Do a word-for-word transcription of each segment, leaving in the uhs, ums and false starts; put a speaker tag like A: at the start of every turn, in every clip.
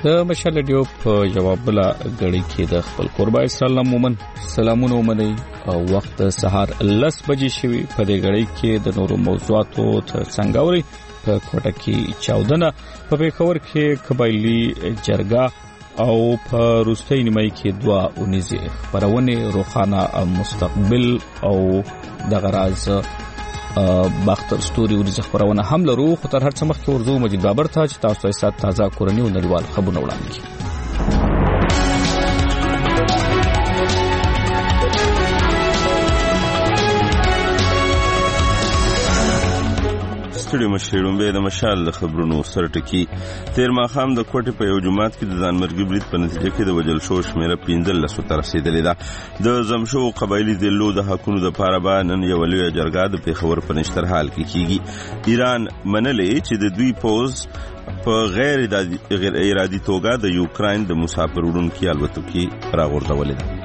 A: د مشال ډیو په جواب بلا غړي کې د خپل قربا اسلام مومن سلامونه ومني او وخت سهار لس بجې شوي په دې غړي کې د نورو موضوعاتو ته څنګهوري په کوټه کې چاودنه په پیښور کې قبایلی جرګه او په روستۍ نیمه کې دوا اونیزه خبرونه روخانه مستقبل او د غراز باختر ستوري ورځ خبرونه هم لرو خو تر هر څه مخکې ورزو مجید بابر ته چې تاسو ته سات تازه کورنی او نړیوال خبرونه وړاندې کړي
B: ستړي مشرون به د مشال د خبرونو سرټکی تیر ماخام د کوټې په یو جماعت کې د ځانمرګي برید په نتیجه کې د وجل شو شمیره پنځل لسو تر رسیدلې ده د زمشو قبایلی ذلو د حقونو د پاره با نن یو لوی جرګه د پیښور په نشتر حال کې کیږي ایران منلې چې د دوی پوز په غیر غیر ارادي توګه د یوکرين د مسافر وړونکو الوتکې راغورځولې ده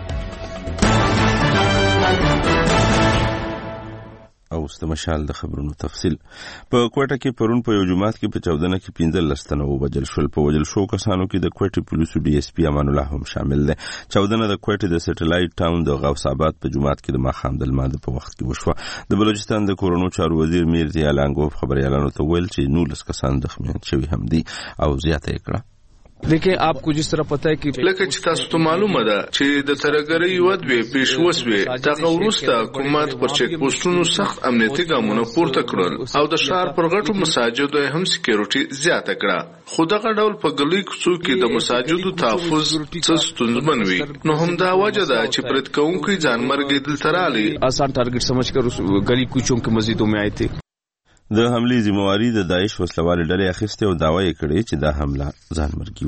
B: او ست مشال د خبرونو تفصیل په کوټه کې پرون په یو جماعت کې په چودنه کې پنځل لستنه وجل شول په وجل شو کسانو کې د کوټه پولیسو ډي اس پی امان الله هم شامل دي چودنه د کوټه د سټلایټ ټاون د غوث آباد په جماعت کې د ماخام د لمانځه په وخت کې وشوه د بلوچستان د کورونو چارو وزیر میر ضیاء لانګوف خبريالانو ته ویل چې نو لس کسان زخمیان شوي هم دي او زیاته کړه
C: देखिए आपको जिस तरह पता है कि
D: لکه چې تاسو ته معلومه ده چې د ترګری ودوي پیشوسوي دغه ورسته حکومت پر چک پوسټونو سخت امنیتي ګامونه پورته کړل او د شهر پر غټو مساجدو هم سکیورټي زیاته کړه خو دغه ډول په ګلې کوڅو کې د مساجدو تحفظ څه ستونزمن وي نو هم دا وجه ده چې پرد کوونکي ځانمرګي دلترالي
C: آسان ټارګټ سمجھकर उस गली कूचों की मस्जिदों में आए थे
B: د حملې ذمہواری د داعش وسلوال ډلې اخیسته او داوا یې کړې چې دا حمله ځانمرګي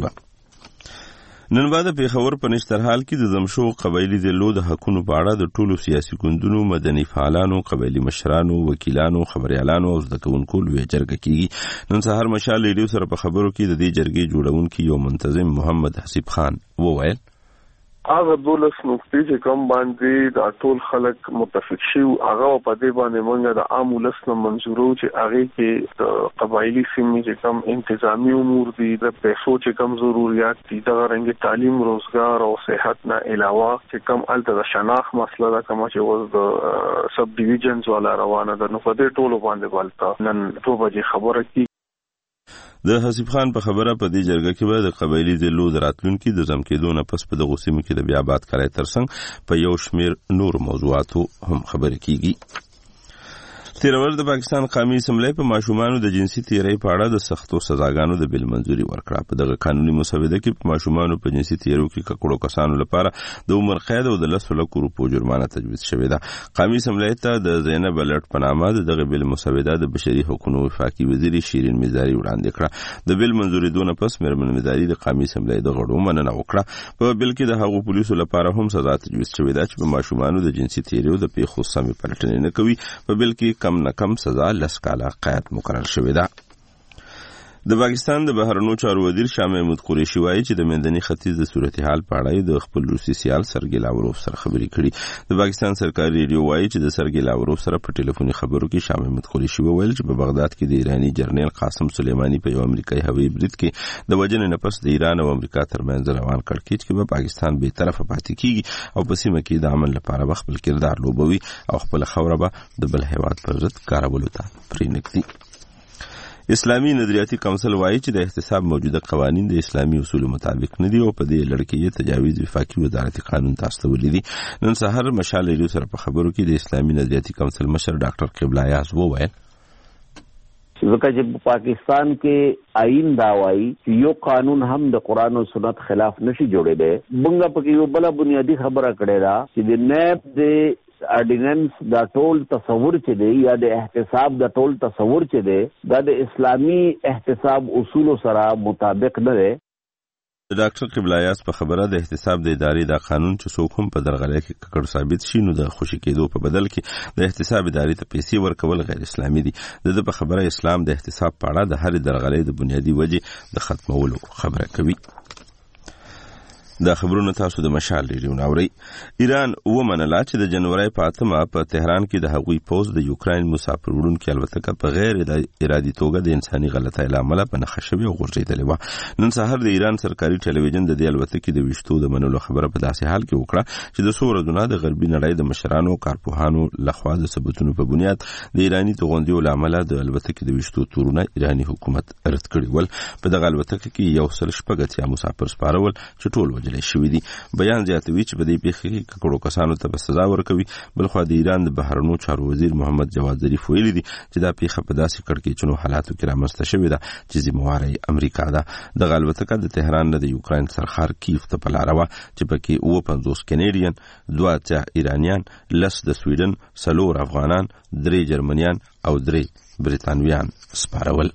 B: و نن بعد پیښور په نشتر حال کې د زمشو قبایلی ذلو د حقونو په اړه د ټولو سیاسي ګوندونو مدني فعالانو قبایلی مشرانو وکیلانو خبريالانو او زدکونکو لوی جرګه کیږي نن سهار مشال ریډیو سره په خبرو کې د دې جرګې جوړونکو یو منتظم محمد حسیب خان وویل
E: هغه دولس نقطې چې کوم باندې د ټول خلک متفق شي هغه په دې باندې مونږ د عام ولس نه منزورو چې هغه کې د قبایلی سیمې چې کوم انتظامی امور دي د پیسو چې کوم ضرورت دي د رنګ تعلیم روزګار او صحت نه علاوه چې کوم الته د شناخت مسله ده کوم چې وز د سب ډیویژنز ولا روانه ده نو په دې ټولو باندې ولته نن دوه بجې خبره کی
B: د حسیب خان په خبره په دې جرګه کې به د قبایلی ذلو دراتلونکو د زم کېدو نه پس په دغه سیمو کې د بیا آباد کړای ترڅنګ په یو شمیر نور موضوعاتو هم خبرې کیږي تیرور د پاکستان قومي اسمبلی په ماشومانو د جنسي تیرۍ په اړه د سختو سزاګانو د بل منځوري ورکړه په دغه قانوني مسوده کې په ماشومانو په جنسي تیرو کې ککړو کسانو لپاره د عمر قید او د لسو لکو روپو جرمانه تجویز شوې ده قومي اسمبلی ته د زینب الټ په نامه دغه بل مسوده د بشري حقوقو وفاقي وزیر شیرین میزاری وړاندې کړه د بل منځوري دونه پس مرمن میزاری د قومي اسمبلی د غړو مننه وکړه په بل کې د هغو پولیسو لپاره هم سزا تجویز شوې ده چې په ماشومانو د جنسي تیرو د پیښو سمې پلټنې نه کوي په بل کې کم نه کم سزا لس کاله قید مقرر شوې ده د پاکستان د بهرنیو چارو وزیر شاه محمود قریشي وایي چې د مندني ختیځ د صورتحال په اړه د خپل روسي سیال سرګی لاوروف سره خبرې کړي د پاکستان سرکاري ریډیو وایي چې د سرګی لاوروف سره په ټلیفوني خبرو کې شاه محمود قریشي وویل چې په بغداد کې د ایرانی جنرال قاسم سلیمانی په یو امریکایي هوایي برید کې د وجنې نه پس د ایران او امریکا ترمنځ روان کړکېچ کې به پاکستان به طرفه پاتې کیږي او په سیمه کې د عمل لپاره خپل کردار لوبوي او خپل خوره به د بل هیواد پر ضد کارولو ته پرېنږدي اسلامي نظریاتي کونسل وایي چې د احتساب موجوده قوانين د اسلامي اصولو مطابق نه دي او په دې لړ کې تجاوز وفاقي وزارت قانون تاسو ولې دي نن سهار مشال ریډیو سره په خبرو کې د اسلامي نظریاتي کونسل مشر ډاکټر قبله یاز وویل
F: ځکه چې پاکستان کې آئین دا وایي چې یو قانون هم د قرآن او سنت خلاف نشي جوړېدی بنګه پکې یو بل بنیادی خبره کړې ده چې د نیب د اډیننس دا ټول تصور چې دی یا د احتساب دا ټول تصور چې دی دا د اسلامی احتساب اصول سره مطابق نه دی
B: ډاکټر قبله یاز په خبره د احتساب د ادارې دا قانون چې څوک هم په درغلۍ کې ککړ ثابت شي نو د خوشي کېدو په بدل کې د احتساب ادارې ته پیسې ورکول غیر اسلامي دي د په خبره اسلام د احتساب په اړه د هر درغلۍ د بنیادی وجې د ختمولو خبره کوي د خبرونو تاسو د مشال ریډیو ناوړي. ایران ومنله چې د جنوري په اتمه په تهران کې د هغوی پوز د یوکراین مسافر وړونکو الوتکه په غیر ارادي توګه د انساني غلطۍ له امله په نښه شوې او غورځېدلې وه. نن سهار د ایران سرکاري ټلویزیون د دې الوتکې د ویشتو د منلو خبره په داسې حال کې وکړه چې د څو ورځو د غربي نړۍ د مشرانو کارپوهانو لخوا د ثبوتونو په بنیاد د ایراني توغندیو له امله د الوتکې د ویشتو تورونه ایراني حکومت رد کړي ول. په دغه الوتکه کې یو سل شپږ اتیا مسافر سپارول چې ټول وژل شوي دي. بیان زیاتوي چې په دې پیښه کې ککړو کسانو ته به سزا ورکوي. بلخوا د ایران د بهرنیو چارو وزیر محمد جواد ظریف ویلي دي چې دا پیښه په داسې کړکېچنو حالاتو کې رامنځته شوې ده چې ذمهواره یې امریکا ده. دغه الوتکه د تهران نه د یوکراین سرخار کیف ته په لاره وه چې پکې اووه پنځوس کینیډین، دوه اتیا ایرانیان، لس د سویډن، څلور افغانان، درې جرمنیان او درې بریتانویان سپارول.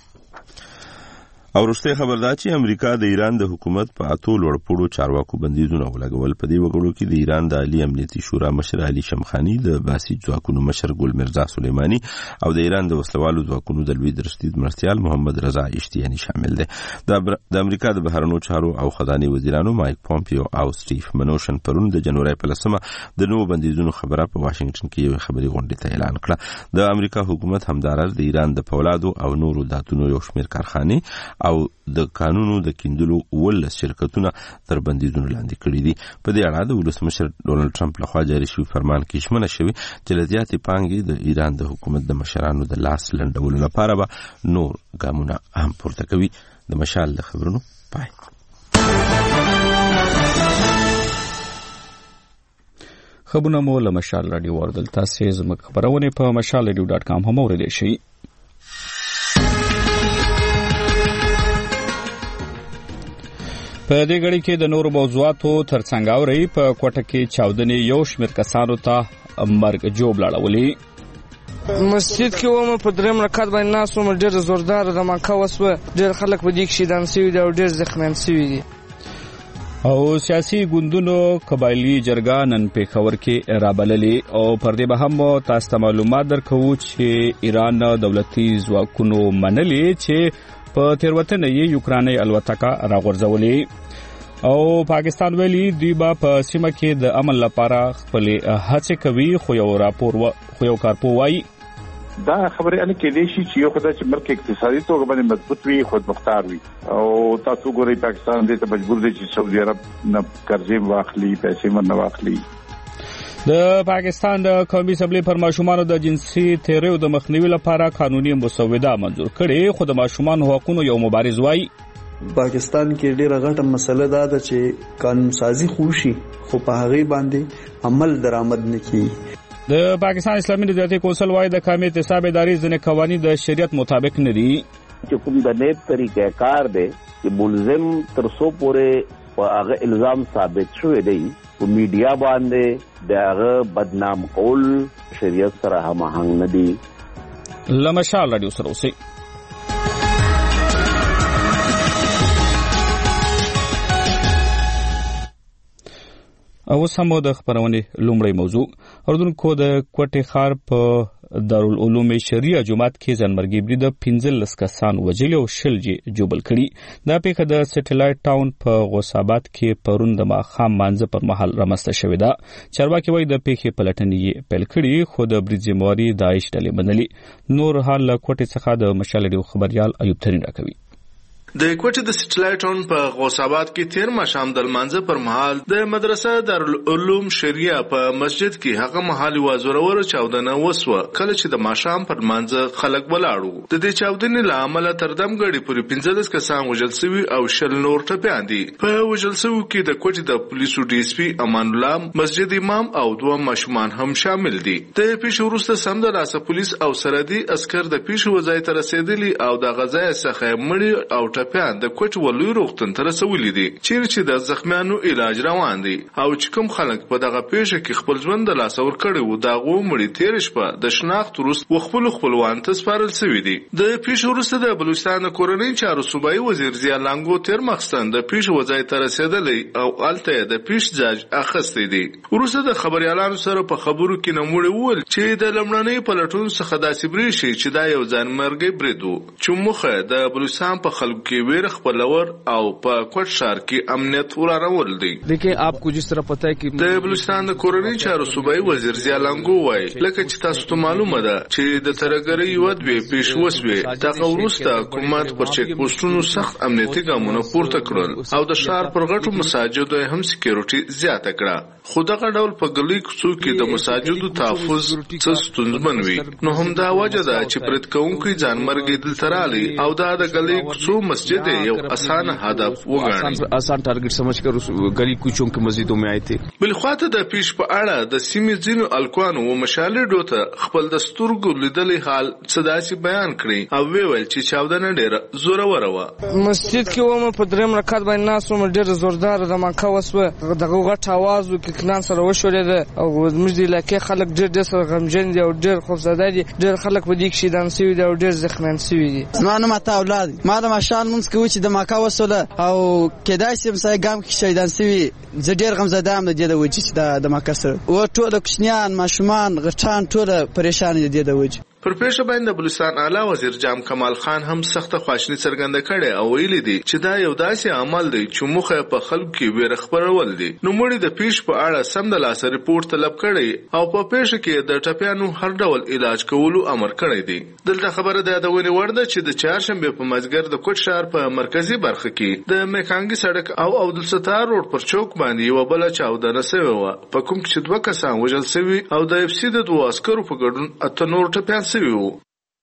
B: او وروستی خبر دا چې امریکا د ایران د حکومت په اتو لوړپوړو چارواکو بندیزونه ولګول. په دې وګړو کې د ایران د عالی امنیتي شورا مشر علي شمخاني، د باسي ځواکونو مشر ګل مرزا سلیماني او د ایران د وسلوالو ځواکونو د لوی درستید مرستیال محمد رضا اشتیاني شامل دي. د امریکا د بهرنیو چارو او خزانه وزیرانو مایک پومپیو او سټیف منوشن پرون د جنوري په لسمه د نوو بندیزونو خبره په واشنگټن کې یو خبري غونډه ته اعلان کړه. د امریکا حکومت همدارس د ایران د پولادو او نورو داتونو یو شمېر کارخانې او د قانونو د کیندلو ولس شرکتونه تر بندیزونو لاندې کړي دي. په دې اړه د ولسمشر ډونالد ټرمپ لخوا جاري شوی فرمان کې ژمنه شوې چې له زیاتې پانګې د ایران د حکومت د مشرانو د لاس لنډولو لپاره به نور ګامونه هم پورته کوي. د مشال د خبرونو پای.
A: خبرونه مو له مشال رادیو واردل. تاسو زموږ خبرونه په مشال رادیو ډاټ کام هم اوریدئ شئ. په دې غړي کې د نورو موضوعاتو ترڅنګ اوري په کوټه کې چاودنې یو شمېر کسانو ته مرګ جوړ لاړولې.
G: مسجد کې ومه په دریم رکعت باندې ناست وم، ډېر زوردار دماکه وسوه، ډېر خلک په دې کې شهیدان شوي دي او ډېر زخمیان شوي دي.
A: او سیاسي ګوندونو قبایلي جرګه نن پېښور کې رابللې او پر دې به هم تاسو ته معلومات درکوو چې ایران دولتي ځواکونو منلې چې په تیروتنه یې یوکراني الوتکه راغورځولې او پاکستان ویلي دوی به په سیمه کې د امن لپاره خپل هڅې کوي. خو یو راپور خو یو کارپوه وایي
H: دا خبره ان کې دي چې یو خدای چې ملک اقتصادي توګه باندې مضبوط وي، خودمختار وي او تاسو ګورئ پاکستان دې ته مجبور دی چې سعودي عرب نه قرضې واخلي، پیسې نه واخلي.
A: د پاکستان د قومي اسمبلی پر ماشومانو د جنسي تیریو د مخنیوي لپاره قانوني مسوده منظور کړي. خو د ماشومانو حقوقو یو مبارز وایي
I: پاکستان کې ډیره غټه مسله ده چې قانون سازي خوشي خو په هغه باندې عمل درآمد نه کیږي.
A: د پاکستان اسلامي نظارتي کونسل وایي د قومي احتساب ادارې ځینې قوانین د شریعت مطابق نه دي.
F: چې کوم د نیب طریقې کار دی چې ملزم تر څو پورې په هغه الزام ثابت شوی دی په میډیا باندې د هغه بدنام کول شریعت سره هماهنګ نه دي.
A: لمشال رادیو سره اوسئ. او سمو د خبرونه لومړی موضوع اردوونکو د کوټه خار په دارالعلوم شریعه جماعت کې ځنمرګي برید پنځلس کسان وجل او شلجی جوبل کړي. دا پیښه د سټلایټ ټاون په غوسابات کې پرون د ماخام مانځ پر مهال رامسته شوې ده. چارواکي وایي د پیښې پلټنې پیل کړي خو د برید ذمہواري داعش ډلې منلي. نور حال کوټه څخه د مشالډیو خبريال ایوب ترين راکوي.
D: د کوټه د سټلایټ ټاون په غوسابات کې تیر ماښام د لمانځه پر مهال د مدرسه دارالعلوم شریعه په مسجد کې هغه مهال وازورور چاودنه وسوه. کله چې د ماښام پر لمانځه خلک ولاړو د دې چاودنې له امله تر دمګړي پورې پنځلس کسان وژل شوي او شل نور ټپیان دي. په وژل شوو کې د کوټه د پولیسو ډي اس پي امان الله، مسجد امام او دوه ماشومان هم شامل دي. د پیښې وروسته سمدلاسه پولیس او سرحدي عسكر د پیښې وځای ته رسیدلي او د غزا څخه مړي او ټپیان د کوټ ولوی روغتون ته رسولي دي چې د زخمیانو علاج روان دي او چې کوم خلک په دغه پیښه کې خپل ژوند د لاس ور کړی وو دا غو مړي تیر شپه د شناخت وروسته خپل خپلوان ته سپارل شوی دي. د پیښې وروسته د بلوچستان کورنۍ چارو صوبایي وزیر ضیا لانګو تیر مخستان د پیښې وځای ته رسیدلی او الته د پیښ ځاج اخستې دي. وروسته د خبريالانو سره په خبرو کې نموړي وول چې د لمړنۍ پلټون څخه داسې بری شي چې دا یو ځان مرګي بریدو چې مخه د بلوچستان په خلکو کې ویر خپلور او په کوټ ښار کې امنیت ورانول دي.
C: देखिए आपको जिस तरह पता है कि
D: د بلوچستان د کورنۍ چارو صوبایي وزیر ضیا لنګو وایي لکه چې تاسو ته معلومه ده چې د ترګرۍ ودوي پیش وسوي دغه وروسته حکومت پر چک پوسټونو سخت امنیتي ګامونه پورته کړل او د ښار پر غټو مساجدو هم سکیورټي زیاته کړه. خو دغه ډول په ګلوي کوڅو کې د مساجدو تحفظ څه ستونزمن وي نو هم دا وجه ده چې پرد کوونکي ځانمرګي دلته رالي او دا د ګلوي کوڅو مسجد یو اسانه هدف وګڼي
C: آسان ټارګټ سمجھ کر اس گلی کوچوں کی مسجدوں میں آئے تھے.
D: بلخواته د پیش په اړه د سیمې ځینو الکوانو او مشالډو ته خپل د سترګو لیدلې حال صداسي بیان کړي او ویل چې چاودنه ډېره زوروره وه.
G: مسجد کې ومه په درېیم رکعت باندې ناست وم ډېره زورداره دماکه وسوه دغه غټ اواز و کې کنان سره وشورېده او زموږ د علاقې خلک ډېر ډېر سره غمجن دي او ډېر خوفزده دي. ډېر خلک په دې کې شهیدان سوي دي او ډېر زخمیان سوي دي.
J: زما نوم عطا اولاد ما د ماښام لمونځ کوي چې دماکه وسوله او کېدای شي همسایه ګام کې شهیدان سوي. زه ډېر غمزده یم د دې د وجې چې د دماکه سره و ټوله کوچنیان ماشومان غټان ټوله پریشان دي د دې د وجې.
D: پر پیښه باندې د بلوچستان اعلی وزیر جام کمال خان هم سخته خواشنی څرګنده کړې او ویلي دي چې دا یو داسې عمل دی چې موخه په خلکو کې ویره خپرول دي. نو مړي د پیښ په اړه سم د لاسه ریپورت طلب کړي او په پیښه کې د ټپیانو هر ډول علاج کولو امر کړی دی. دلته خبره ده د ونی ورده چې د چهارشنبه په مازګر د کوټ ښار په مرکزی برخه کې د میکانګي سړک او عبدالستار روډ پر چوک باندې یو بل چاودنه شوې و په کوم کې دوه کسان وژل شوي او د اف سی د دوه عسکرو په ګډون اته نور ټپیان شوي وو.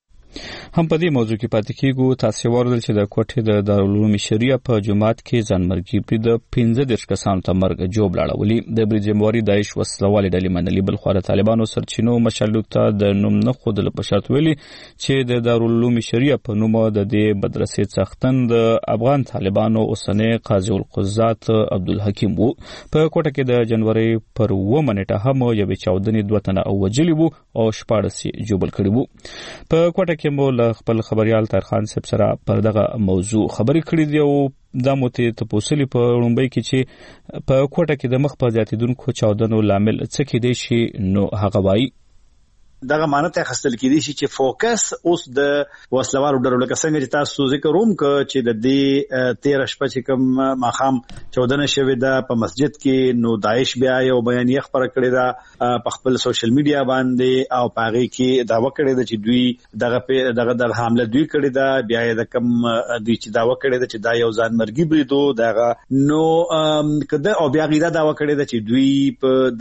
A: هم په دې موضوع کې پاتې کېږو. تاسو واردل چې د کوټې د دارالعلوم شریعه په جماعت کې ځانمرګي په د پنځه دېرش کسانو ته مرګ جوړ لاړولي. د برجمواري داعش وسلوالې ډلې منلي بل خو د طالبانو سرچینو مشرلو ته د نوم نه خودل په شرط ویلي چې د دارالعلوم شریعه په نوم د دې مدرسې څښتن د افغان طالبانو اوسنۍ قاضي القضات عبدالحکیم وو. په کوټه کې د جنوري پر اوومه نیټه هم یوې چاودنې دوه تنه وژلي وو او شپاړس یې ژوبل کړي وو. په کوټه کې مو له خپل خبريال طاهرخان صاحب سره پر دغه موضوع خبرې کړې دي او دا مته تپوسلی په لومبۍ کې چې په کوټه کې د مخ په زیاتیدونکو چاودنو لامل څه کې دی شي نو هغه وایي
K: دغه معنی ته خستل کېدی شي چې فوکس اوس د وسلوالو ډلو لکه څنګه چې تاسو ذکر روم ک چې د دې تیرہ شپه چې کوم ماخام چودنه شوې ده په مسجد کې نو داعش بیا یو بیانیه خبره کړې ده په خپل سوشل میډیا باندې او پاغي کې داوا کړې ده چې دوی دغه دغه د حمله دوی کړې ده بیا د کم دوی چې داوا کړې ده چې دا یو ځان مرګي بریدو دغه نو کده او بیا غیدا داوا کړې ده چې دوی په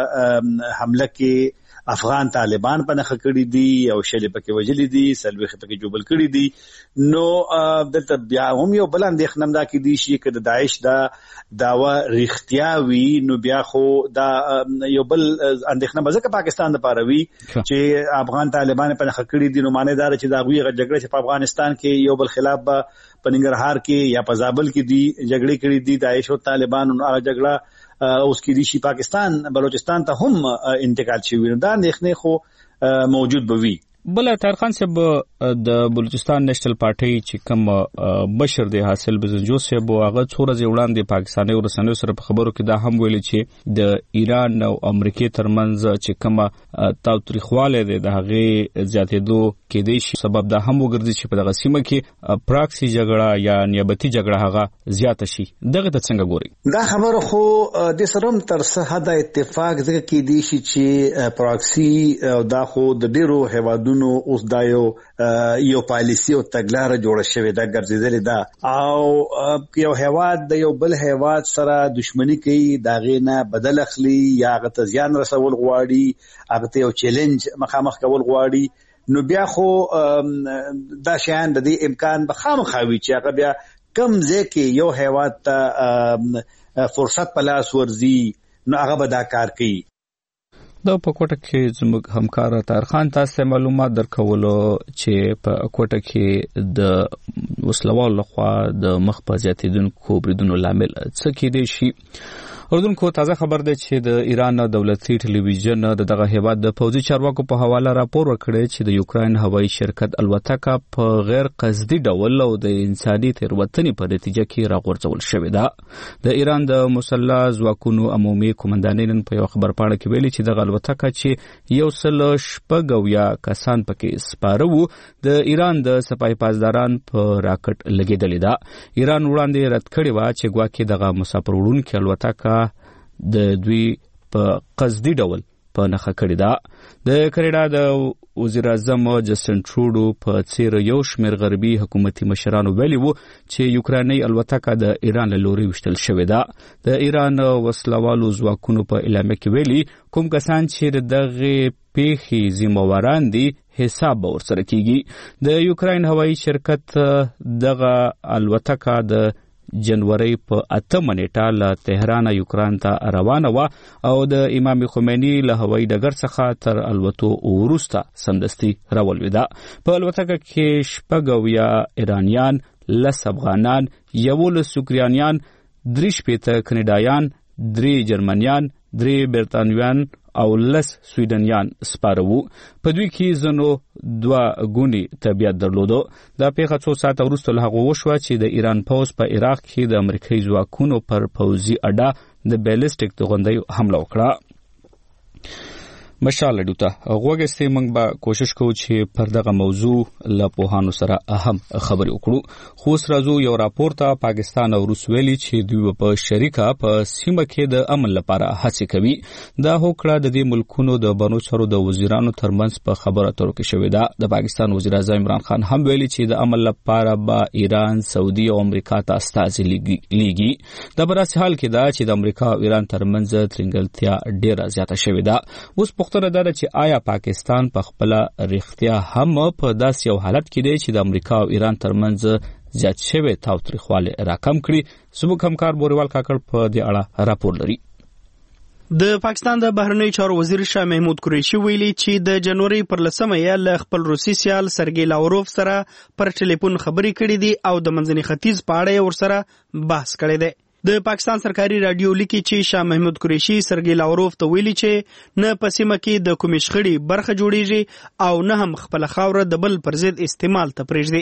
K: دغه حمله کې افغان طالبان په نخ کړی دي او شلې پکې وجلې دي سلوي پکې جوبل کړی دي نو دلته بیا هم یو بل اندېښنه دا کې دي چې کله داعش دا داوا ریختیا وی نو بیا خو دا یو بل اندېښنه بځکه پاکستان لپاره وی چې افغان طالبان په نخ کړی دي نو معنی دا چې دا غوي جګړه چې په افغانستان کې یو بل خلاف په ننګرهار کې یا په زابل کې دي جګړې کړې دي داعش او طالبان او جګړه اوس کې دي پاکستان بلوچستان ته هم انتقال شوی دا نه خو موجود بوي.
A: بل طاهرخان صاحب د بلوچستان نېشنل پارټي چې کوم بشر دی حاصل بزنجو صاحب هغه څوره ځوړاندې پاکستاني ورسنوي سره په خبرو کې دا هم ویل چې د ایران او امریکای ترمنځ چې کوم تاوتریخواله دی د هغه زیاتېدو کې دی سبب دا هم وګرځي چې په دغه سیمه کې پراکسي جګړه یا نیابتي جګړه هغه زیات شي. دغه ته څنګه ګوري؟
K: دا خبره خو د سرم تر څه حد اتفاق ځکه کې دی چې پراکسي دا خو د ډیرو هوادو نو اوس دا یو یو پالیسی او تګلارې جوړه شوې ده ګرځېدلې ده او یو هیواد د یو بل هیواد سره دښمنی کوي دا غینه بدل اخلي یا غته زیان رسول غواړي هغه یو چیلنج مخامخ کول غواړي نو بیا خو دا شیان د دې امکان به خامخاوي چې هغه بیا کم ځکه یو هیواد ته فرصت پلاس ورزي نو هغه به دا کار کوي.
A: د په کوټه کې زموږ همکار طاهرخان تاسو معلومات درکولو چې په کوټه کې د وسلوال لخوا د مخ په زیاتیدونکو بریدونو لامل څه کې دی شي اردن کو تازه خبر ده چې د ایران دولتي ټلویزیون د دغه هیواد د پوځي چارواکو په حواله راپور ورکړی چې د یوکرين هوایي شرکت الوتکه په غیر قصدي ډول او د انساني تېروتنې په نتیجه کې راغورځول شوې ده. د ایران د مسلح ځواکونو عمومي قومندانۍ نن په یو خبر پاڼه کې ویلي چې دغه الوتکه چې یو سل شپږ اویا کسان پکې سپاره وو د ایران د سپاه پاسداران په راکټ لګېدلې ده. ایران وړاندې رد کړې وه چې ګواکې دغه مسافر وړونکې الوتکه د دوی په قصدي ډول په نښه کړې ده. د کاناډا د وزیر اعظم جسټن ټروډو په څیر یو شمېر غربي حکومتي مشرانو ویلي وو چې یوکراني الوتکه د ایران له لوري وشتل شوې ده. د ایران وسلوالو ځواکونو په اعلامیه کې ویلي کوم کسان چې دغه پیښې ذمہواران دي حساب به ورسره کیږي. د یوکرين هوایي شرکت دغه الوتکه د جنوري په اتمه نیټه له تهران یوکران ته روانه و او د امام خمینی له هوایي ډګر څخه تر الوتو وروسته سمدستي راولویده. په الوتکه کې شپږ اویا ایرانیان، لس افغانان، یولس یوکرانیان، درې شپېته کاناډایان، درې جرمنیان، درې برتانویان او لس سویډنیان سپاره وو. په دوی کې ځینو دوه ګوني طبیعت درلودو. دا پیښه څو ساعته وروسته له هغه وشوه چې د ایران پوځ په عراق کې د امریکایي ځواکونو پر پوځي اډه د بیلسټیک توغندیو حمله وکړه. مشال ډوته غوګستې موږ به کوشش کوو چې پر دغه موضوع له پوهانو سره اهم خبرې وکړو. خو اوس راځو یو راپور ته. پاکستان او روس ویلي چې دوی په شریکه په سیمه کې د امن لپاره هڅې کوي. دا هوکړه د دې ملکونو د بانو چارو د وزیرانو ترمنځ په خبرو اترو کې شوې ده. د پاکستان وزیر اعظم عمران خان هم ویلي چې د امن لپاره به ایران، سعودي او امریکا ته استازي لیږي. دا په داسې حال کې ده چې د امریکا او ایران ترمنځ ترنګلتیا ډېره زیاته شوې ده. اوس پوښتنه ده چې آیا پاکستان په خپل رښتیا هم په داسې یو حالت کې دی چې د امریکا او ایران ترمنځ زیات شوی تاوتریخوالی راکم کړي؟ زموږ همکار بوریوال کاکړ په دې اړه راپور لري.
L: د پاکستان د بهرنی چارو وزیر شاه محمود قریشي ویلي چې د جنوري پر لسمه یې له خپل روسي سیال سرګی لاوروف سره پر ټلیفون خبرې کړې دي او د منځني ختیځ په اړه ورسره بحث کړی دی. د پاکستان سرکاري رادیو لیکي چې شاه محمود قریشي سرګی لاوروف ته ویلي چې نه په سیمه کې د کومې شخړې برخه جوړیږي او نه هم خپل خاوره د بل پر ضد استعمال ته پرېږدي.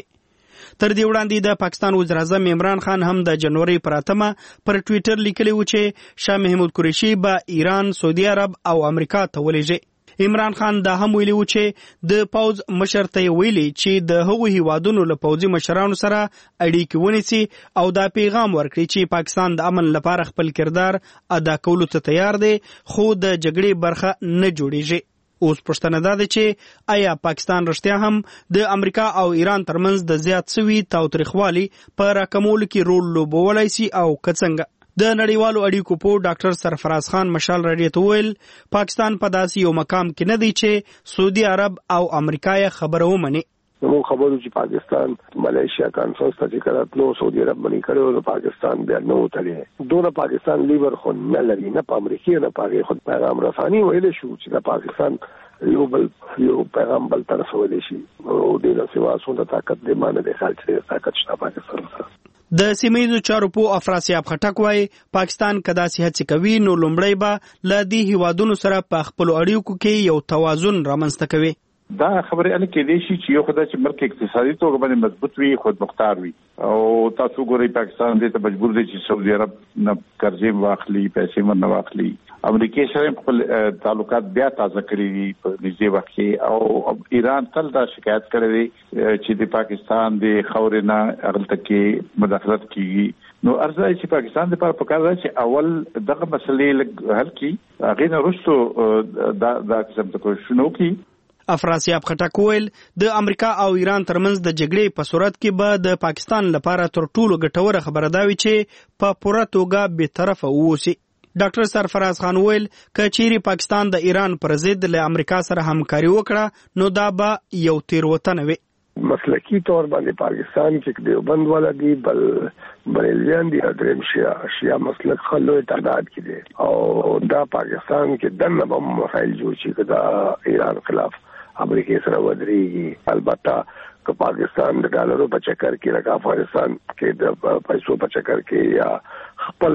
L: تر دې وړاندې د پاکستان وزیر اعظم عمران خان هم د جنوري پر اتمه پر ټویټر لیکلی و چې شاه محمود قریشي به ایران، سعودي عرب او امریکا ته ولېږي. عمران خان دا هم ویلي و چې د پوز مشر ته ویلي چې د هغو هیوادونو له پوځي مشرانو سره اړیکې ونیسي او دا پیغام ورکړي چې پاکستان د امن لپاره خپل کردار ادا کولو ته تیار دی خو د جګړې برخه نه جوړیږي. اوس پوښتنه ده چې آیا پاکستان رښتیا هم د امریکا او ایران ترمنځ د زیات سوي تاوتریخوالي په راکمولو کې رول لوبولی سي او که څنګه؟ د نړیوالو اړیکو په ډاکټر سرفراز خان مشال راډیو ته ویل پاکستان په داسې یو مقام کې نه دی چې سعودي عرب او امریکا یې خبره ومني.
E: نو خبرو چې پاکستان ملیشیا کانفرنس ته چې کړه نو سعودي عرب باندې کړو نو پاکستان بیا نو تلې دوه پاکستان لیبر خو نه لري نه په امریکا نه پاګه خود پیغام رساني ویل شو چې د پاکستان یو بل یو پیغام بل طرف ویل شي او د سیوا څو طاقت دې معنی د خلک چې طاقت شته پاکستان سره.
L: د سیمه‌ییزو چارو په افراسیاب خټک وایي پاکستان کدا سي هڅه کوي نو لومړی به ل دې هیوادونو سره په خپل اړیکو کې یو توازن رامنځته کوي.
H: دا خبره ال کې دی چې یو خدای چې ملک اقتصادي توګه باندې مضبوط وي، خود مختار وي او تاسو ګورئ پاکستان دې ته مجبور دی چې سعودي عرب نه قرضې واخلي، پیسې ور نه واخلي. امریکای سره خپل تعلقات بیا تازه کړی دي په نږدې وخت کې او ایران تل دا شکایت کړی دی چې د پاکستان د خاورې نه هغلته کې مداخلت کیږي. نو ارزای چې پاکستان د لپاره پکار دی چې اول دغه مسلې حل کړي، هغه نه وروسته دا دا قسم ته کوششونه وکړي.
L: افراسیاب خټک ویل د امریکا او ایران ترمنځ د جګړې په صورت کې به د پاکستان لپاره تر ټولو ګټوره خبره دا وي چې په پوره توګه به طرفه ووسی. ډاکټر سرفراز خان ویل که چیرې پاکستان د ایران پر ضد له امریکا سره همکاري وکړه نو دا به یو تیروتنه وي.
E: مسلکی طور باندې پاکستان کې دیوبند والا دی بل بریلیان دی دریم شیا شیا مسلک خلوی تعداد کې دي او دا پاکستان کې دنه بم مسائل جوړ شي دا ایران خلاف امریکای سره ودرېږي. البته که پاکستان د ډالرو په چکر کې لکه افغانستان کې د پیسو په چکر کې یا خپل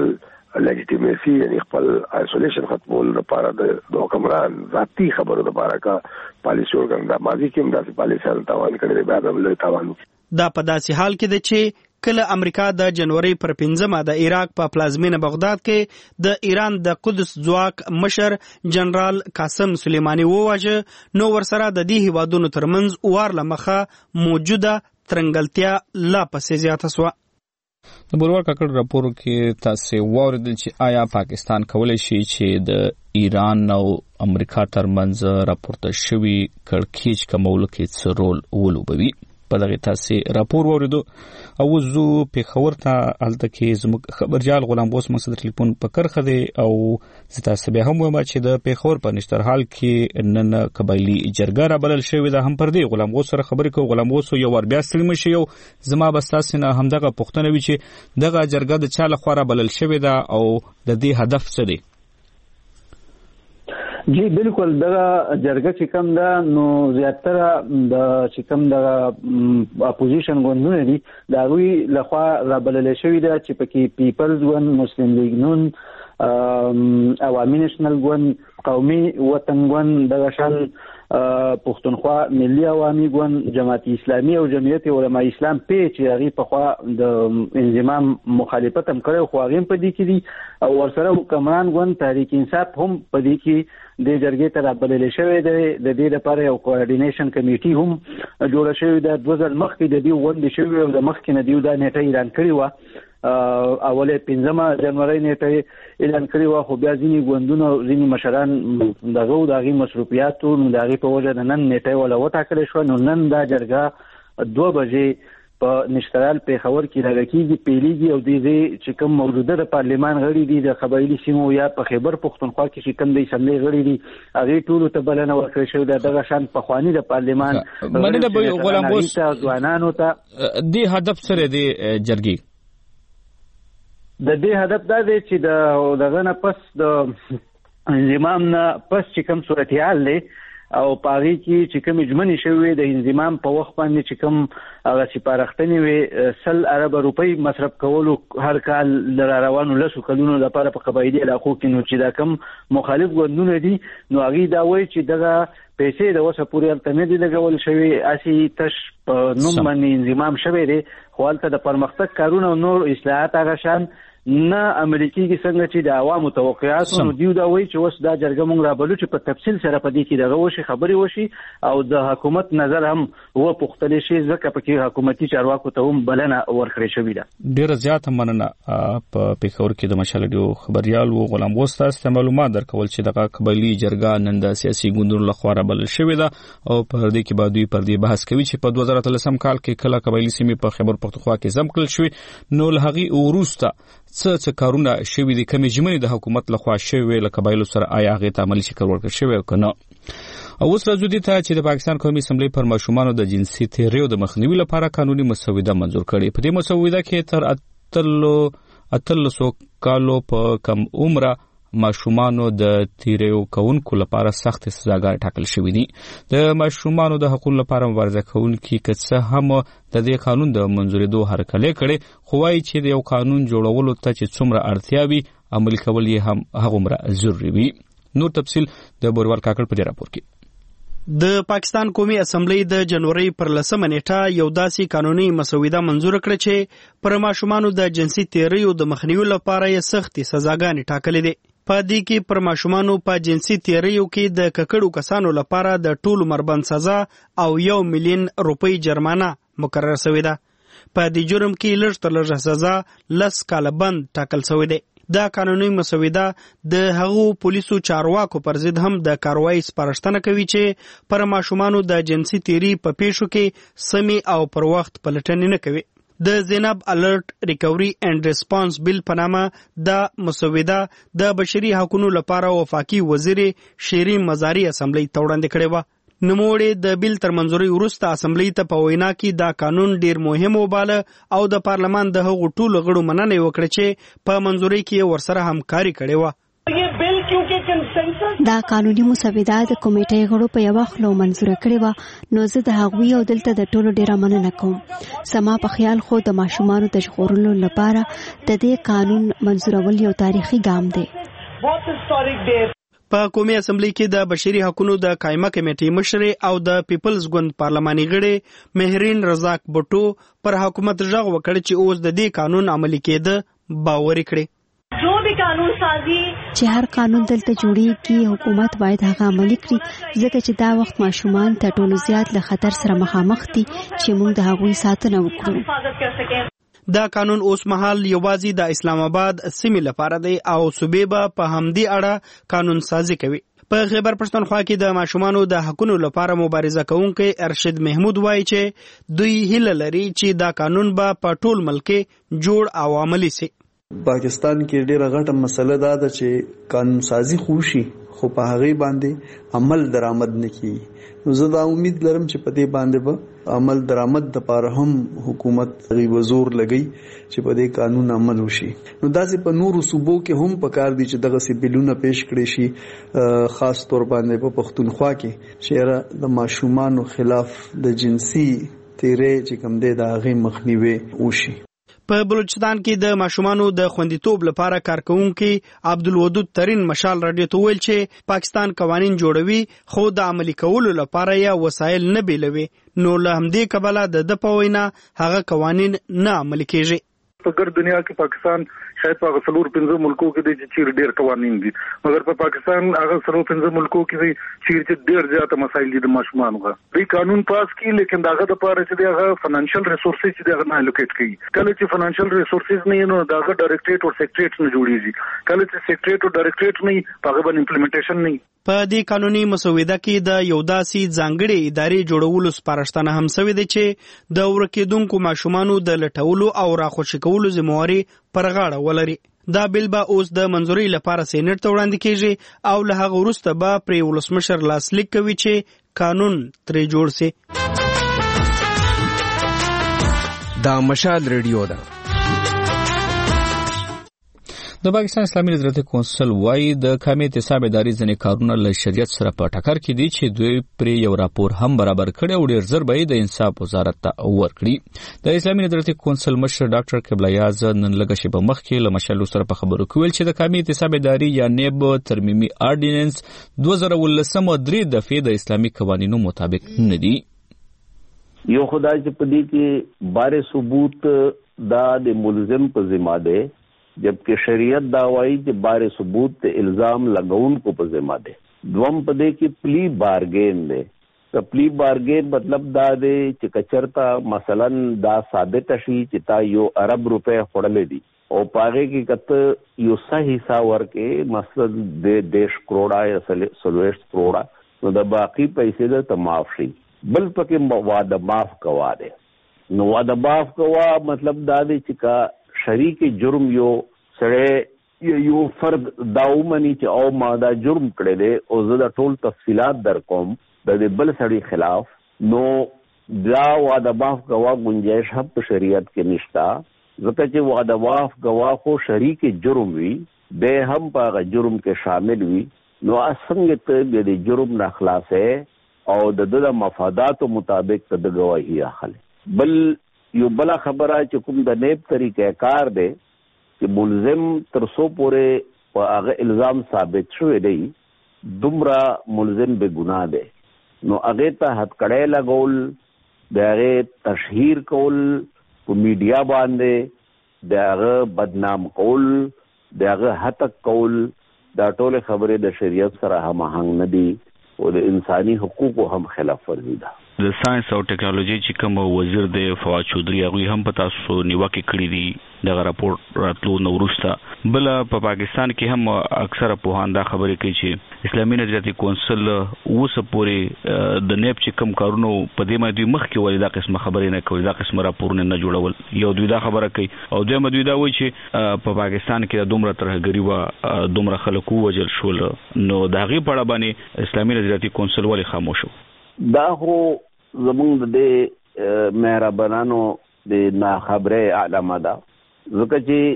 M: لیجیټیمیسي یعنی خپل آیسولیشن ختمول لپاره د حکمران ذاتی خبرو لپاره کا پالیسي ورګنده ماضي کې هم داسې پالیسي تاوان کړی بیا به له تاوان
L: دا په داسې حال کې ده چې کله امریکا د جنوري پر پنځمه د عراق په پلازمینه بغداد کې د ایران د قدس ځواک مشر جنرال قاسم سلیمانی وواژه، نو ورسره د دې هیوادونو ترمنځ وار لمخه موجوده ترنګلتیا لا پسې زیاته شوه.
A: د بلوار کاکړ راپور کې تاسو واوریدل چې آیا پاکستان کولی شي چې د ایران او امریکا ترمنځ راپورته شوی کړکېچ کمولو کې څه رول ولوبوي؟ په دغه تاسو راپور وریدو او زو په خبر ته الته کې زموږ خبرجال غلام بوس مسد ټلیفون په کرخه دی او زتا سبه هم و ما چې د پیښور په نشترحال کې نن قبایلی جرګه را بلل شوې ده. هم پر دی غلام بوس سره خبرې کو. غلام بوس یو ور بیا ستړي مشي یو زما بستاس نه هم دغه پښتنه وی چې دغه جرګه د چاله خورا بلل شوې ده او د دې هدف څه دی؟
F: جی بالکل دغه جرګه چې کوم ده نو زیاتره د چې کوم د اپوزیشن ګوندونه دي دا وی لخوا رابلل شوی ده چې پکې پیپلز ګوند، مسلم لیگ نون، عوامي نېشنل ګوند، قومي وطن ګوند، دغه شان پښتونخوا ملي عوامي ګوند، جماعت اسلامي او جمعیت علماء اسلام په چې هغه په خوا د انضمام مخالفت هم کړو خو هغه په دې کې دي او ورسره حکمران ګوند تحریک انصاف هم په دې کې د جرګې ته رابلل شوی دی. د دې لپاره یو کوارډینیشن کمیټي هم جوړه شوې ده. دوه ځل مخکې د دې غونډې شوې او د مخکې نه دیو دا نیټه اعلان کړې وه، اوله پنځمه جنوري نیټه اعلان کړې وه، خو بیا ځینې ګوندونه ځینې مشران دغه د هغې مصروفیاتو د هغې په وجه د نن نیټه وله وټاکلې شوه. نو نن دا جرګه دوه بجې په نشترال پیښور کې راغکیږي پیلیږي او د دې چې کوم موجوده د پارلیمان غړي دي د قبایلی سیمو یا په خیبر پښتونخوا کې چې کوم د اسمبلی غړي دي هغه ټول ته بلنه ورکړل شوې ده. دغه شان پخوانی د پارلیمان
A: مننه د غلام بوس
F: ځوانانو ته
A: د هدف سره د جرګې
F: د دې هدف دا دی چې د دغه نه پس د انضمام نه پس چې کوم صورتحال دی او پاره کې چې کوم اجمنی شوی د انضمام په وخت باندې چې کوم هغه سپارښتنې وي سل ارب روپۍ مصرف کولو هر کال د روانو لسو کلونو لپاره په قبایلی علاقو کې، نو چې دا کوم مخالف ګوندونه دي نو هغه دا وایي چې دغه پیسې د وسه پورې الته نه دي لګول شوی، اسی تش په نوم باندې انضمام شوی دی خو الته د پرمختګ کارونه او نور اصلاحات هغه شان نه امریکای کې څنګه چې د عوامو توقعات نو دیو دا وایي چې اوس دا جرګه مونږ را بلو چې په تفصیل سره په دې کې دغه وشي خبري وشي او د حکومت نظر هم و پختل شي ځکه پکې حکومتي چارواکو ته هم بلنه ورکړې شوې ده.
A: ډیره زیاته مننه. په پیښور کې د مشالډیو خبريال و غلام بوس تاسو معلومات درکول چې دغه قبایلی جرګه نن د سیاسي ګوندونو لخوا را بلل شوې ده او په دې کې بعد دوی پر دې بحث کوي چې په دوه زره اتلسم کال کې کله قبایلی سیمې په خیبر پختونخوا کې زم کړل شوې نو له هغه وروسته څه څه کارونه شوي دي کومې ژمنې د حکومت لخوا شوي له قبایلو سره آیا هغې ته عملي شکل ورکړل شوی او که نه؟ اوس راځو دې ته چې د پاکستان قومي اسمبلۍ پر ماشومانو د جنسي تیریو د مخنیوي لپاره قانوني مسوده منظور کړې. په دې مسوده کې تر اتلو اتلسو کالو په کم عمره ماشومانو د تیریو کوونکو لپاره سخت سزاګانې ټاکل شوې دي. د ماشومانو د حقوقو لپاره مبارزه کوونکي که څه هم د دې قانون د منظورېدو هرکلی کړي خو وایي چې د یو قانون جوړولو ته چې څومره اړتیا وي عملي کول یې هم هغومره ضروري وي. نور تفصیل د بوروال کاکړ په دې راپور کې.
L: د پاکستان قومي اسمبلی د جنوري پر لسمه نیټه یو داسې قانوني مسوده منظور کړه چې پر ماشومانو د جنسي تیریو د مخنیوي لپاره یې سختې سزاګانې ټاکلې دي. په دې کې پر ماشومانو په جنسي تیریو کې د ککړو کسانو لپاره د ټول مربند سزا او یو میلیون روپۍ جرمانه مقرر شوې ده. په دې جرم کې لږ تر لږه سزا لس کاله بند ټاکل شوی دی. دا قانوني مسوده د هغو پولیسو چارواکو پر ضد هم د کاروایی سپارښتنه کوي چې پر ماشومانو د جنسي تیری په پیښو کې سمي او پر وخت پلټنې نه کوي. د زینب الرټ ریکوري اینڈ ریسپانس بل په نامه دا مسوده د بشري حقوقو لپاره وفاقي وزیر شیرین مزاری اسمبلی ته وړاندې کړې وه. نوموړې د بیل تر منظوري وروسته اسمبلی ته په وینا کې دا قانون ډیر مهم وباله او د پارلمان د هغو ټولو غړو مننه وکړه چې په منظوري کې ورسره همکاري کړې وه.
N: ये बिल क्योंकि कंसेंसस دا قانوني مسوده د کمیټې غړو په یو خلو منزور کړې و نو زه د هغوی او دلته د ټولو ډیره مننه کوم. سما په خیال خو د ماشومانو د ژغورلو لپاره د دې قانون منزورول یو تاریخي ګام دی.
L: په قومي اسمبلی کې د بشري حقوقو د قائمه کمیټې مشر او د پیپلز ګوند پارلماني غړي مهرین رزاق بټو پر حکومت ژغ وکړ چې اوس د دې قانون عملي کېده باور کړي.
N: جو بھی قانون سازی چې هر قانون دلته جوړیږي حکومت باید هغه عملي کړي ځکه چې دا وخت ماشومان تر ټولو زیات له خطر سره مخامخ دي چې موږ د هغوی ساتنه وکړو.
L: دا قانون اوس مهال یوازې د اسلام آباد سیمې لپاره دی او صوبې به په همدې اړه قانون سازي کوي. په خیبر پښتونخوا کې د ماشومانو د حقوقو لپاره مبارزه کوونکی ارشد محمود وایي چې دوی هیله لري چې دا قانون به په ټول ملک جوړ او عملي شي.
I: پاکستان کې ډیره غټه مسله دا ده چې قانون سازي خوشي خو په هغه باندې عمل درآمد نکي. نو زه دا امید لرم چې په دې باندې به عمل درآمد د پاره هم حکومت غي زور لګي چې په دې قانون عمل وشي. نو داسې په نورو صوبو کې هم پکار دي چې دغه سي بلونه پیش کړي شي خاص تور باندې په پښتونخوا کې چې د ماشومانو خلاف د جنسي تیرې چې کوم دی دا غي مخنیوي وشي.
L: په بلوچستان کې د ماشومانو د خوندیتوب لپاره کارکونکي عبدالودود ترین مشال رادیو ته ویل چې پاکستان قوانین جوړوي خو د عملي کولو لپاره یې وسایل نه بیلوي نو له همدې کبله د د په وینا هغه قوانین نه عملي کیږي.
O: په ګر دنیا کې پاکستان شاید په غسلور پنځه ملکو کې دي چې چیر ډیر قوانین دي مګر په پاکستان هغه سره پنځه ملکو کې دي چې ډیر زیات مسایل دي د ماشومانو غا ری قانون پاس کی لیکن داغه د پاره چې دغه فینانشل ریسورسز چې دغه نه الوکیټ کړي کله چې فینانشل ریسورسز نه نو دغه ډایریکټریټ او سیکریټریټ نه جوړیږي کله چې سیکریټریټ او ډایریکټریټ نه هغه باندې امپلیمنټیشن نه.
L: په دې قانوني مسوده کې د یو داسې ځانګړي ادارې جوړولو سپارښتنه هم شوې ده چې د ورکېدونکو ماشومانو د لټولو او راخوشي کولو ذمہواري پر غاړه ولري. دا بیل به اوس د منظوري لپاره سېنات ته وړاندې کیږي او له هغه وروسته به پر ولسمشر لاسلیک کوي چې قانون ترې جوړ شي.
P: دا مشال ریډیو ده.
A: د پاکستان اسلامي نظارتي کونسل وايي د قومي اعتصاب ادارې ځینې کارونه له شریعت سره په ټکر کې دي چې دوی پر یو راپور هم برابر کړي او ډیر زر به د انصاف وزارت ته ورکړي. د اسلامي نظارتي کونسل مشر ډاکټر قبلیاز نن لږ شیبه مخکې له مشالو سره په خبرو کې ویل چې د قومي اعتصاب ادارې یا نیب ترمیمي آرډیننس دوه زره ولسم درې دفعې د اسلامي قوانینو مطابق نه دي.
F: یو خدای چې پدې کې بار ثبوت دا د ملزم په ذمہ ده جبکہ شریعت داوائی کہ بار ثبوت الزام لگون کو په ذمہ ده. دوم پدې کې پلی بارګین ده. ک پلی بارګین مطلب دا ده چې کچرتا مثلا دا ثابت شي چې تا یو ارب روپے خړلې دي او پاره کې کته یو صحیح حساب ورکې مثلا د دیش کروڑا یا سلويش کروڑا نو د باقی پیسې د تماف شي بل پکې وعده معاف کوا ده. نو وعده معاف کوا مطلب دا ده چې کا شریک جرم یو سره یو فرد داومني چې او ما دا جرم کړی دی او زه د ټول تفصيلات در کوم د بل سړي خلاف نو دا وعده معاف گواه گنجائش هم په شریعت کې نشتا ځکه چې وعده معاف گواه خو شریک جرم وي به هم په هغه جرم کې شامل وي نو څنګه ته د جرم نه خلاصې او د د مفادات مطابق د گواهی اخلي. بل یو بل خبره چې کوم د نیب طریقې کار دی چې ملزم تر څو پورې په هغه الزام ثابت شوی دی دومره ملزم به ګناه دی نو هغه ته هتکړې لګول د هغه تشهیر کول په میډیا باندې د هغه بدنام کول د هغه هتک کول دا ټول خبره د شریعت سره هماهنګ نه دي او د انساني حقوقو هم خلاف ورزي ده.
Q: د ساينس او ټیکنالوژي چې کوم وزیر دی فواد چودري هغه هم په تاسو نیوکه کړې دي د راپور راتلو نو وروسته بل په پاکستان کې هم اکثره پوهان دا خبرې کوي چې اسلامي نظارتي کونسل اوسه پورې د نیب چې کوم کارونو په دې باندې مخ کې ولې دا قسمه خبرې نه کوي دا قسمه راپورونه نه جوړول یو دوی دا خبره کوي او دوی مدوی دا وایي چې په پاکستان کې د دومره ترهګری و دومره خلکو وجل شول نو دا غي په اړه باندې اسلامي نظارتي کونسل ولې خاموش شو.
F: دا هو زمونږ د مهربانانو د ناخبره علامه ده ځکه چې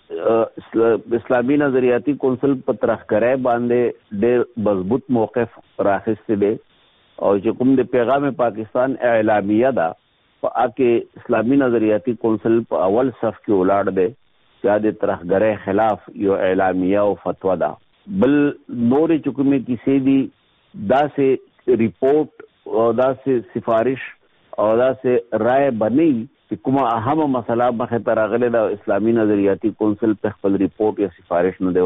F: اسلامي نظریاتي کونسل په ترخکرای باندې ډېر مضبوط موقف راخسته دی او چې کوم د پیغام پاکستان اعلامیه ده په اکه اسلامي نظریاتي کونسل په اول صف کې ولاړ دی چې د ترخکرای خلاف یو اعلامیه او فتوا ده. بل نورې چې کومې کیسې دي داسې ریپورټ او داسې سفارش او داسې رائے بنی چې کومه اهمه مسله مخې ته راغلې ده اسلامي نظریاتي کونسل په خپل ریپورټ یا سفارش نه دی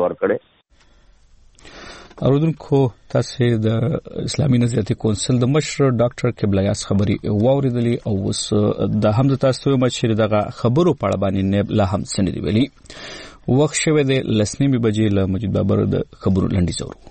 F: ورکړی.
A: اوردونکو تاسو د اسلامي نظریاتي کونسل د مشر ډاکټر قبلیاس خبري واوریدلې او اوس د هم د تاسو مشر دغه خبرو په اړه باندې نه لا هم سندې ویلي. وخت شوه د لسنیمه بجې له مجید بابر د خبرو لنډی زورو.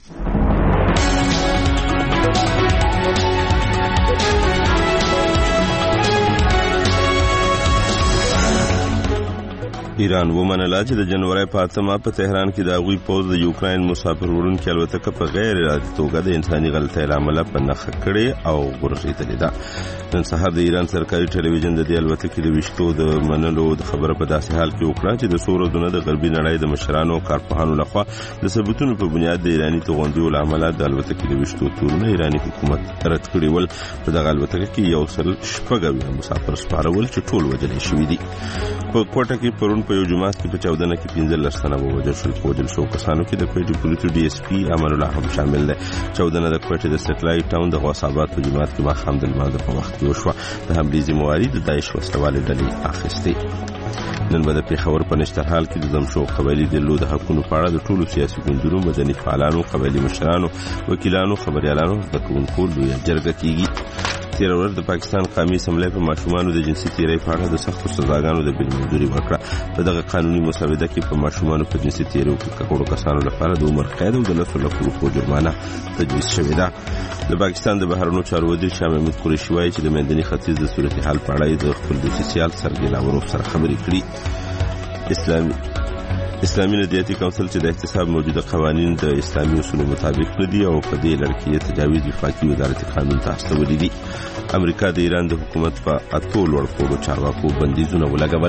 B: ایران ومنله چې د جنوري په اتمه په تهران کې د هغوی پوځ د یوکراین مسافر وړونکي الوتکه په غیر ارادي توګه د انساني غلطۍ له امله په نښه کړې او غورځېدلې ده. نن سهار د ایران سرکاري ټلویزیون د دې الوتکې د ویشتو د منلو د خبره په داسې حال کې وکړه چې د څو ورځو د غربي نړۍ د مشرانو او کارپوهانو لخوا د ثبوتونو په بنیاد د ایراني توغندیو له امله د الوتکې د ویشتو تورونه ایراني حکومت رد کړي ول. په دغه الوتکه کې یو سل شپږ اویا مسافر سپارول چې ټول وژل شوي دي. په کوټه کې پرون په یو جماعت کې په چاودنه کې پنځلس تنه ووژل شول. په وژل شوو کسانو کې د کوټې پولیسو ډي اس پي امان الله هم شامل دی. چاودنه د کوټې د سټلایټ ټاون د غوث آباد په جماعت کې ماښام د لمانځه په وخت کې وشوه. د حملې ذمهواري د داعش وسلوالې ډلې اخیستې. نن به د پېښور په نشترحال کې د زمشو قبایلي ډلو د حقونو په اړه د ټولو سیاسي ګوندونو، مدني فعالانو، قبایلي مشرانو، وکیلانو، خبریالانو، زده کوونکو لویه جرګه کېږي. تېره ورځ د پاکستان قومي اسمبلۍ په ماشومانو د جنسي تېرۍ په اړه د سختو سزاګانو د بېل منظوري ورکړه. په دغه قانوني مسوده کې په ماشومانو په جنسي تېرۍ ککړو کسانو لپاره د عمر قید او د لسو لکو روپو جرمانه تجویز شوې ده. د پاکستان د بهرنیو چارو وزیر شاه محمود قریشي وایي چې د منځني ختیځ د صورتحال په اړه یې د خپل دوستي سیال سرګی لاوروف سره خبرې کړي. اسلامي اسلامي نظریاتي کونسل چې د احتساب موجوده قوانین د اسلامي اصولو مطابق نه دي او په دې لړ کې تجاوز وفاقي وزارت قانون ته استولي دي. امریکا د ایران د حکومت په اتو لوړ پوړو چارواکو بندیزونه ولګول.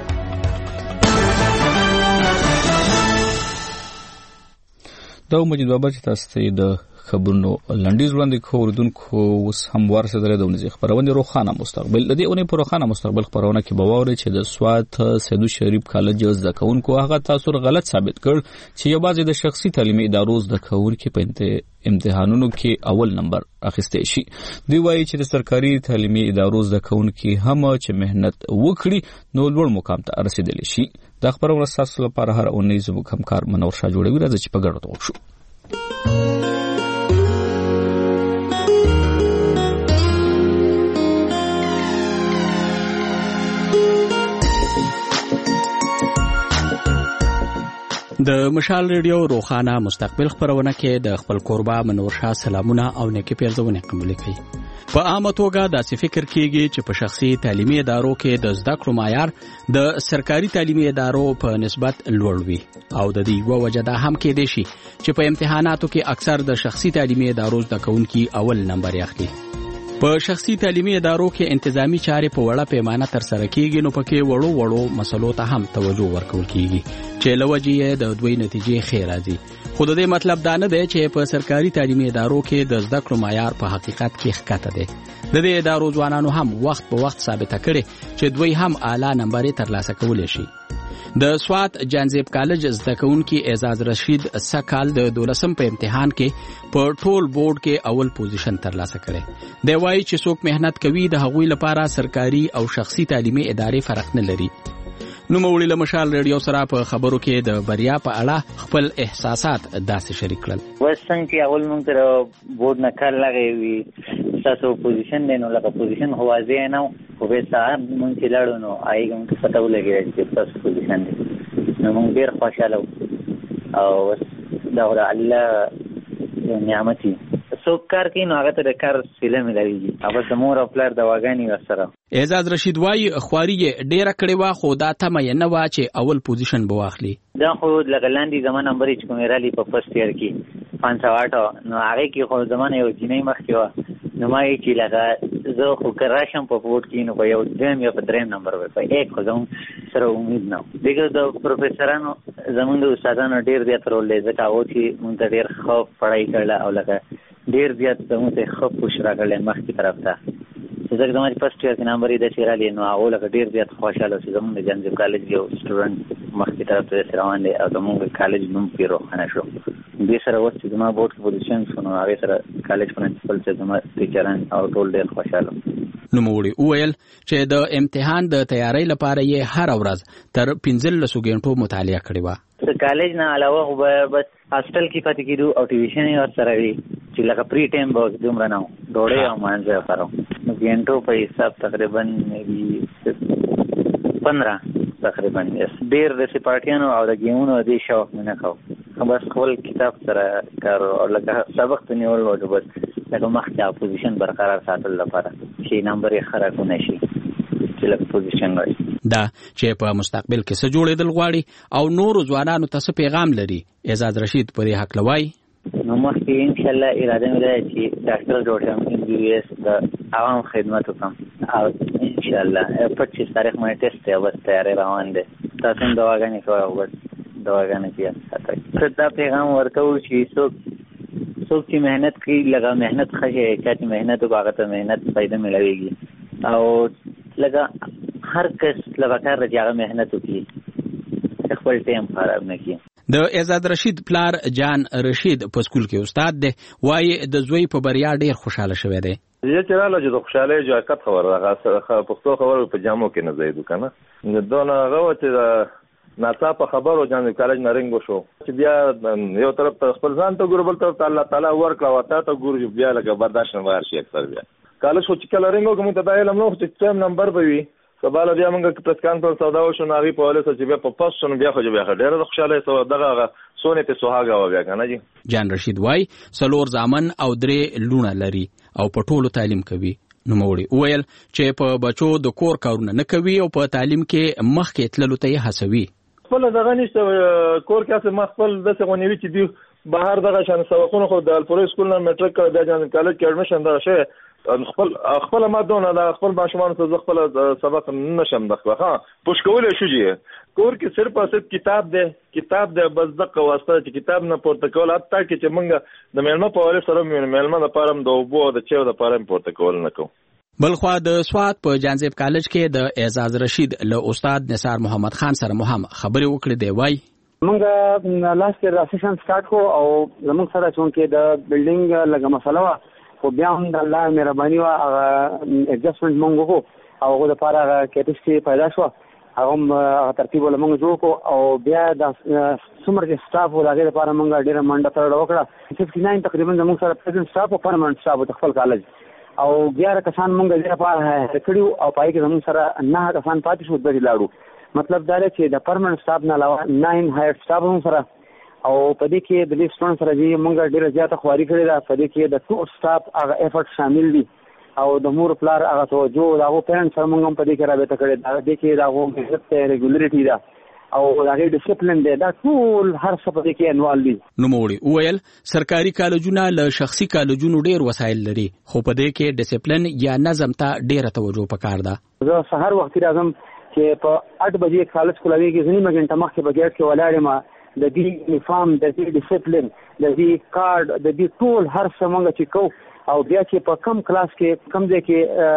A: دا مجید بابا چې تاسو ته د خبرونو لنډیز وړاندې کوو. اوریدونکو اوس هم ورسه درې دونې خبرونه روخانه مستقبل د دې اونۍ په روخانه مستقبل خبرونه کې به واوري چې د سوات سیدو شریف کالج زده کوونکو هغه تاسو غلط ثابت کړ چې یو بعضې د شخصي تعلیمي ادارو زده کوونکي په امتحانونو کې اول نمبر اخیستی شي. دوی وایي چې د سرکاري تعلیمي ادارو زده کوونکي هم چې مهنت وکړي نو لوړ مقام ته رسیدلی شي. دا خبرونه ستاسو لپاره هر اونۍ زموږ همکار منور شاه جوړوي. راځئ چې په ګډه توغ شو.
L: د مشال ریډیو روخانه مستقبل خبرونه کې د خپل قربا منور شاه سلامونه او نیکی پیرزونه قبول کړي. په عامه توګه داسې فکر کیږي چې په شخصي تعلیمي ادارو کې د زده کړو معیار د سرکاري تعلیمي ادارو په نسبت لوړ وي او د دې یوه وجه دا هم کېدای شي چې په امتحاناتو کې اکثر د شخصي تعلیمي ادارو زده کوونکي اول نمبر اخلي. په شخصي تعلیمي ادارو کې انتظامی چارې په وړه پیمانه تر سره کیږي نو پکې وړو وړو مسلو ته هم توجه ورکول کیږي چې لوجې د دوی نتیجې ښې راځي. خو د دې مطلب دا نه دی چې په سرکاري تعلیمي ادارو کې د زده کړو معیار په حقیقت کې ښکته دی. د دې ادارو ځوانانو هم وخت په وخت ثابته کړي چې دوی هم اعلی نمبرې ترلاسه کولی شي. د سوات جانزیب کالج زده کوونکي اعزاز رشید سکال د دولسم په امتحان کې په ټول بورډ کې اول پوزیشن ترلاسه کړي. دی وایي چې څوک مهنت کوي د هغوی لپاره سرکاري او شخصي تعلیمي ادارې فرق نه لري. نوموړي له مشال ریډیو سره په خبرو کې د بریا په اړه خپل احساسات داسې شریک کړل.
R: وسنګ چې اول مونږ تر بورډ نه کار لګوي وي تاسو پوزیشن دی نو لکه پوزیشن خو واضح نه خو به صاحب مونږ چې لاړو نو آی کوم څه پته ولګي چې تاسو پوزیشن دی نو مونږ ډېر خوشاله او دا الله نعمتي څوک کار کوي نو هغه ته د کار سیله ملاویږي هغه د مور او پلار دواګانې ورسره.
L: اعزاز رشید وایي خواري یې ډېره کړې وه خو دا تمه یې نه وه چې اول پوزیشن به واخلي.
R: دا خو لکه لاندې زما نمبر چې کومې رالي په فرست ایئر کې پانچ سوه اټه نو هغې کې خو زما نه یو جینۍ مخکې وه نو ما یې چې لکه زه خو که راشم په بورډ کې نو په یو دویم یا په دریم نمبر به په ایک خو زه سره امید نه دغه د پروفیسورانو زمونږ د استادانو ډیر زیات رول دی ځکه هغه چې مونږ ته ډیر ښه پړهی کړله او لکه ډیر زیات زمونږ ته ښه پوش راکړلی مخکې طرف ته چې ځکه زما چې فسټ ایئر کې نمبر یې داسې رالی نو هغو لکه ډېر زیات خوشحاله چې زمونږ د جانجب کالج یو سټوډنټ مخکې طرف ته داسې روان دی او زمونږ کالج نوم پرې روښانه شو دې سره اوس چې زما بورډ کې پوزیشن شو نو هغې سره کالج پرنسپل چې زما ټیچران او ټول ډېر خوشحاله
S: نوموړي وویل چې د امتحان د تیاری لپاره یې هره ورځ تر پنځلسو غنټو مطالعه کړې وه
R: د کالج نه علاوه خو به بس هاسټل کې پاتې کېدو او ټیوشن یې ورسره وي چې لکه پری ټایم به دومره نه و ډوډۍ او مانځه لپاره نو غنټو په حساب تقریبا پندره تقریبا ډېر داسې پارټیانو او د ګیمونو دې شوق مې نه کوو بس خپل کتاب سره کار او لکه سبق ته نیول و بس لکه مخکې پوزیشن برقرار ساتل لپاره چې نمبر یې ښه راکونه شي چې لکه پوزیشن وایي
S: دا چې په مستقبل کې څه جوړېدل غواړي او نورو ځوانانو ته څه پیغام لري اعزاز رشید په دې هکله وایي
R: نو مخکې انشاءالله اراده مې ده چې ډاکټر جوړ شم ام بي بي ایس د عوام خدمت وکړم او انشاءالله پچیس تاریخ باندې ټیسټ دی او بس تیاری روان دی تاسو هم دواګانې کوئ او بس دواګانې کې ساتئ دا پیغام ورکوو چې څوک څوک چې محنت کوي لږه محنت ښه شی چا چې محنت وکړي هغه ته محنت فایده میلاویږي او لږه هر کس لږه کار دی چې هغه محنت وکړي خپل ټایم خراب نه کړي
S: د اعزاز رشید پلار جان رشید په سکول کې استاد دی وایي د زوی په بریا ډیر خوشاله شوی دی
T: یې چې رااله چې د خوشحالۍ جاکت خبر هغه پښتو خبر په جامو کې نه ځایدو که نه دونه هغه وه چې ناڅاپه خبر و جانب کالج نه رنګ وشو چې بیا یو طرف ته خپل ځان ته ګورو بل طرف ته الله تعالی ورکړه او تا ته ګورو بیا لکه برداشت نه بهر شي اکثر بیا کالج خو چې کله رنګ وکړو موږ ته دا علم نه و چې څوم نمبر به وي سبا له بیا موږ پریس کانفرنس سودا وشو نو هغې په حواله سره چې بیا په پس شو نو بیا خو بیا ډېره د خوشحالۍ دغه هغه سونې پې سوهاګه وه بیا که نه جي
S: جان رشید وایي څلور زامن او درې لوڼه لري او په ټولو تعلیم کوي نوموړي وویل چې په بچو د کور کارونه نه کوي او په تعلیم کې مخکې تللو ته یې هڅوي
T: خپل دغه نشته کور کې هسې ما خپل داسې غونې وي چې دوی بهر دغه شان سبقونه خو د الپورۍ سکول نه میټرک کړی بیا جان کالج کې اډمیشن دغه شوی خپل خپله ما دونه د خپل ماشومانو ته زه خپله سبق نشم دخله ها پوش کولی شو چې کور کې صرف او صرف کتاب دی کتاب دی بس دقه واسطه چې کتاب نه پورته کول حتی کې چې موږ د میلمه په حوالې سره میلمه دپاره هم د اوبو او د چایو دپاره هم پورته کول نه کوو
S: بلخوا د سوات په جانزیب کالج کې د اعزاز رشید له استاد نثار محمد خان سره مو هم خبرې وکړې دی وایي
U: موږ لاست کې راسیشن سٹارټ کو او زموږ سره چونکې د بلډینګ لږه مسله وه خو بیا هم د الله مهرباني وه هغه ایډجسټمنټ موږ وکړو او هغو دپاره هغه کیپسټي پیدا شوه هغه هم هغه ترتیب له موږ جوړ کړو او بیا د څومره چې سټاف و د هغې دپاره موږ ډېره منډه ترړه وکړه ففټي ناین تقریبا زموږ سره پرزنټ سټاف او پرمنټ سټاف د خپل کالج او ګیاره کسان مونږ دې لپاره هڅه کړو او پای کې زموږ سره نه کسان پاتې شو د لاړو مطلب دا دی چې د پرمننت سټاف نه علاوه ناین هایر سټاف هم سره او په دې کې د لیف سټون سره چې مونږ ډیره زیاته خواري کړې ده په دې کې د ټول سټاف هغه ایفورت شامل دي او د مور پلار هغه توجه د هغو پیرنټس سره مونږ هم په دې کې رابطه کړې ده دې کې د هغو عزت دی ریګولیرټي ده او هغه ډیسپلین دی دا ټول هر څه په دې کې انوال دي
S: نوموړي وویل سرکاري کالجونه له شخصي کالجونو ډیر وسایل لري خو په دې کې ډیسپلین یا نظم ته ډیره توجه پکار ده
U: زه سهار وخت راځم چې په اټ بجې کالج کولويږي ځینې مګنټه مخکې په ګیټ کې ولاړم د دې یونیفارم د دې ډیسپلین د دې کارت د دې ټول هر څه مونږ چې کو او بیا چې په کم کلاس کې کم ځای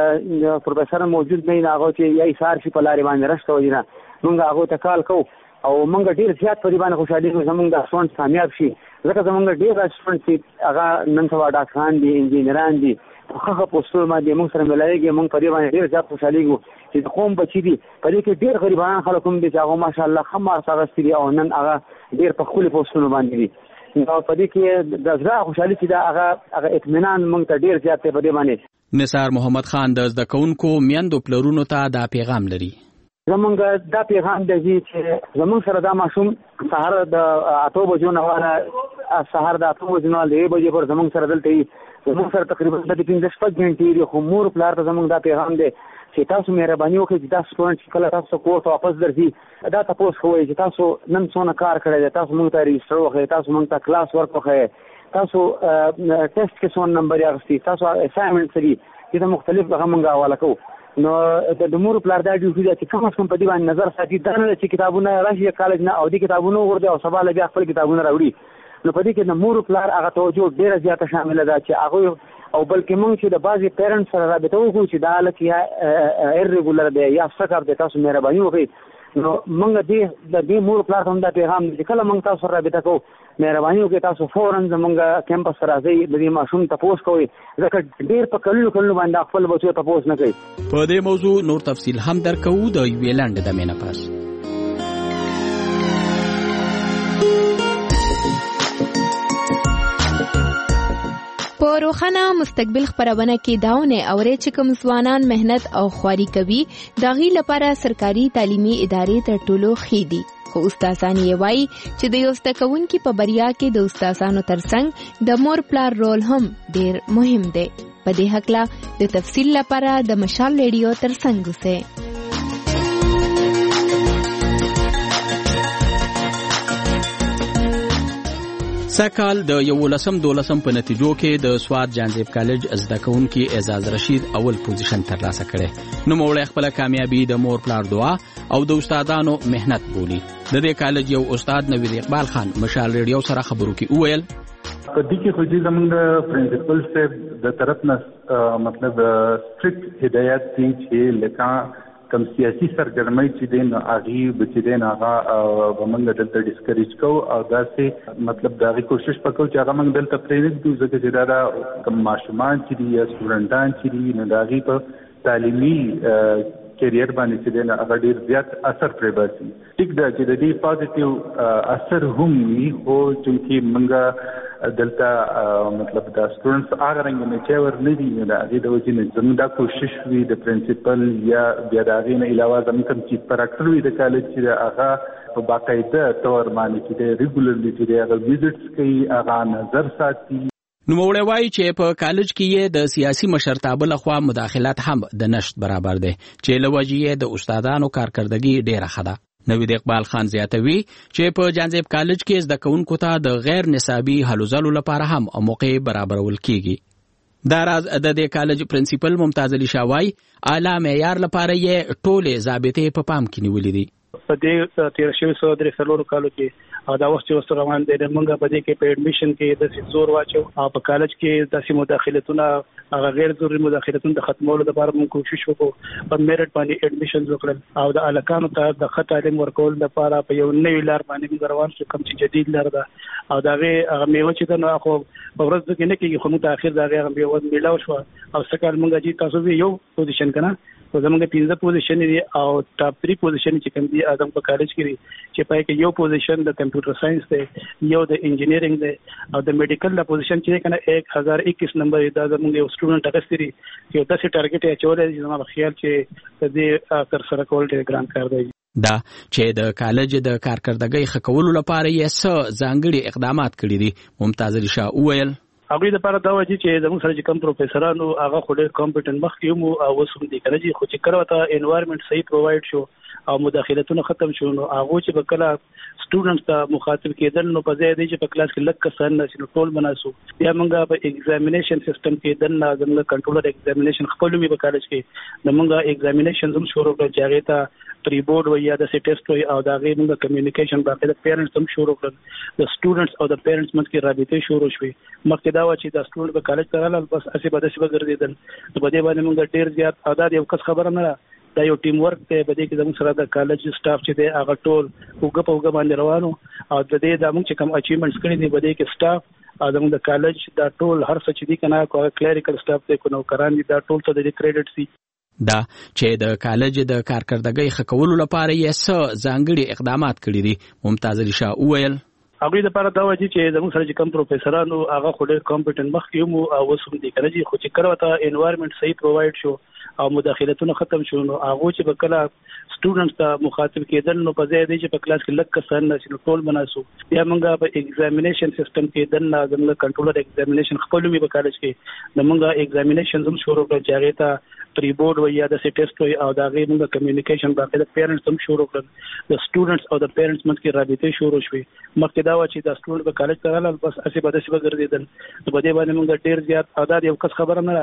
U: کې پروفیسور موجود نه نه هغه چې یې سار شي په لارې باندې راشته ودینه مونږ هغه ته کال کو او مونږ ډیر زیات په دې باندې خوشاله یو زمونږ د سټوډنټ کامیاب شي ځکه زمونږ ډیر سټوډنټ چې هغه نن سبا ډاکټران دي انجینران دي هغه پوسټر باندې مونږ سره ملایږي مونږ په دې باندې ډیر زیات خوشاله یو چې د قوم بچی دي په دې کې ډیر غریبان خلک هم دي چې هغه ماشاءالله خمار ساغستي او نن هغه ډیر په خپل پوسټونو باندې دي نو په دې کې د زړه خوشحالي چې دا هغه هغه اطمینان مونږ ته ډیر زیات دی په دې باندې
S: نثار محمد خان د زده کوونکو میندو پلرونو ته دا پیغام لري
U: زمونږ دا پیغام دی چې زمونږ سره دا ماشوم سهار د اته بجو نه والا سهار د اته بجو نه لې بجې پر زمونږ سره دلته زمونږ سره تقریبا د پنځه شپږ غنټې دی خو مور پلار ته زمونږ دا پیغام دی چې تاسو مهرباني وکړئ چې دا سټوډنټ کله تاسو کور ته واپس درځي دا تاسو خوئ چې تاسو نن څونه کار کړی دی تاسو موږ ته رجسټر وکړئ تاسو موږ ته کلاس ورک وکړئ تاسو ټیسټ کې څونه نمبر یې اخیستی تاسو اسایمنټ سری چې مختلف هغه موږ حواله کوو نو د مور پلار دا ډیوټي چې کوم څه په دې باندې نظر ساتي دا نه چې کتابونه راشي کالج نه او دې کتابونه ورته او سبا لګي خپل کتابونه راوړي نو په دې کې د مور پلار هغه توجه ډیره زیاته شامل ده چې هغه او بلکې موږ چې د بعضي پیرنټس سره رابطه وکړو چې دا لکه یا ایرریګولر دی یا سکر دی تاسو مهرباني وکړئ نو موږ دې د دې مور پلار ته هم دا پیغام چې کله موږ تاسو سره رابطه کوو مهرباني وکړئ تاسو فوراً زموږ کیمپس سره راځئ د دې ماشوم تپوس کوئ ځکه ډېر په کلونو کلونو باندې خپل بچو تپوس نه کوي.
S: په دې موضوع نور تفصیل هم درکو د یوې لنډې دمې نه پس.
C: په روښانه مستقبل خبرونه کې داونه اوري چې کوم ځوانان مهنت او خواري کوي دغه لپاره سرکاري تعلیمي ادارې تر ټولو خېدي خو استادان یې وایي چې د یو ستکونکو په بریا کې د استادانو ترڅنګ د مور پلار رول هم ډېر مهم دی. په دې حق د تفصیل لپاره د مشال ریډیو ترڅنګ اوسئ.
S: سکهال د یولسم دولسم په نتیجو کې د سواد جانزیب کالج زده کوونکي اعزاز رشید اول پوزیشن ترلاسه کړي. نوموړی خپل کامیابی د مور پلار دعا او د استادانو مهنت بولی. د دې کالج یو استاد نوید اقبال خان مشال ریډیو سره خبرو کې وویل
V: په دې کې خو دې زموږ پرنسپل صاحب د طرف نه مطلب سټریکټ هدایت دي چې لکه کم سیاسي سرګرمۍ چې دین اغي بچیدین هغه ومنګ دلته ډیسکریج کو او داسې مطلب دغه کوشش وکړو چې هغه موږ دلته پرېږدو دوی ځکه چې دا کم ماشومان چې دي یا سټوډنټان چې دي نه دغه په تعلیمي کیریئر باندې چې دین هغه ډیر زیات اثر پرې باسي. ټیک دا چې د دې پوزټیو اثر هم وي خو چې موږ دلته مطلب دا سټوډنټس هغه رنګ نه چې ور نه دي نه دا د وجې نه زموږ دا کوشش وي د پرنسپل یا بیا د هغې نه علاوه زموږ کوم چیف پراکټر وي د کالج چې هغه په باقاعده طور باندې چې دی ریګولرلی چې دی هغه ویزټس کوي هغه نظر ساتي.
S: نوموړی وایي چې په کالج کې یې د سیاسي مشرتابه لخوا مداخلت هم د نشت برابر دی چې له وجې یې د استادانو کارکردګي ډېره ښه ده. نوید اقبال خان زیاتوي چې په جانزیب کالج کې زده کوونکو ته د غیر نصابي هلو ځلو لپاره هم موقع برابرول کیږي. دا راز د دې کالج پرنسپل ممتاز علي شاه وایي اعلی معیار لپاره یې ټولې ضابطې په پام کې نیولې دي.
W: په دې تیر شوي څو درې څلورو کالو کې دا وخت چې وسره روان دی موږ په دې کې په اډمیشن کې د زور واچو او په کالج کې داسې مداخلتونه هغه غیر ضروري مداخلتونه د ختمولو لپاره موږ کوشش وکړو. په میرټ باندې اډمیشن وکړل او د الکانو ته د ښه تعلیم ورکول لپاره په یو نوی لار باندې موږ روان شو کوم چې جدید لار ده او دا هغه میوه چې دا نو خو په ورځ کې نه کېږي خو موږ اخر دا هغه میوه ملاو شو او سکهال موږ چې تاسو یو پوزیشن کنه په زموږ پنځه پوزیشن دي او ټاپ تھری پوزیشن چې کوم دي اعظم په کالج کې چې پای کې یو پوزیشن د کمپیوټر ساينس دی یو د انجینیرینګ دی او د میډیکل د پوزیشن چې کنه ایک ہزار اکیس نمبر دا زموږ یو سټوډنټ اغستري چې داسې ټارګټ یې چولې چې زما خیال چې د دې تر سره کول ډېر ګران کار دی.
S: دا چې د کالج د کارکردګۍ ښه کولو لپاره یې څه ځانګړي اقدامات کړي دي. ممتاز علي شاه وویل
W: هغه د لپاره دا وایي چې زموږ سره چې کوم پروفیسورانو هغه خو ډېر کمپټنټ مخکې مو او اوس هم دي کنه چې خو چې کړه وته انوایرنمنت صحیح پرووایډ شو او مداخلتونه ختم شو نو هغه چې په کله سټوډنټس ته مخاطب کېدل نو په ځای دی چې په کلاس کې لږ کسان نشي ټول مناسو بیا موږ په ایگزامینیشن سیستم کې دن لازم کنټرولر ایگزامینیشن خپل می په کالج کې د موږ ایگزامینیشن هم شروع کړ چې هغه ته پری بورډ ویا د سی ټیسټ وي او دا غي موږ کمیونیکیشن باندې د پیرنټس هم شروع کړل د سټوډنټس او د پیرنټس منځ کې رابطه شروع شوې. مخکې دا و چې د سټوډنټ په کالج ته راغلل بس اسی بده سی وګرځیدل نو په دې باندې موږ ډیر زیات اعداد یو کس خبره نه دا یو ټیم ورک ته بده کې زموږ سره د کالج سټاف چې دی هغه ټول وګ په وګ باندې روانو او د دې د موږ چې کوم اچیومنټس کړی دی بده کې سټاف او زموږ د کالج دا ټول هر څه چې دی کنه کوه کلریکل سټاف ته کو نو کران دي دا ټول ته د کریډټ سي.
S: دا چې د کالج د کارکردګۍ ښه کولو لپاره یې څه ځانګړي اقدامات کړي دي. ممتاز علي شاه وویل
W: هغه د لپاره دا وایي چې زموږ سره چې کوم پروفیسورانو هغه خو ډېر کمپټنټ مخکې مو او اوس هم دي کنه چې خو چې کړه وته انوایرنمنت صحیح پرووایډ شو او مداخلتونه ختم شو نو هغه چې په کله سټوډنټس ته مخاطب کېدل نو په ځای دی چې په کلاس کې لږ کسان نشي ټول مناسو بیا موږ په ایگزامینیشن سیستم کې دن لازم کنټرولر ایگزامینیشن خپل می په کالج کې د موږ ایگزامینیشن هم شروع کړ چې هغه ته پری بورډ ویا د سی ټیسټ وي او دا غي موږ کمیونیکیشن باندې د پیرنټس هم شروع کړل د سټوډنټس او د پیرنټس منځ کې رابطه شروع شوې. مخکې دا و چې د سټوډنټ په کالج ته راغلل بس اسی بده سی وګرځیدل نو په دې باندې موږ ډیر زیات اعداد یو کس خبره نه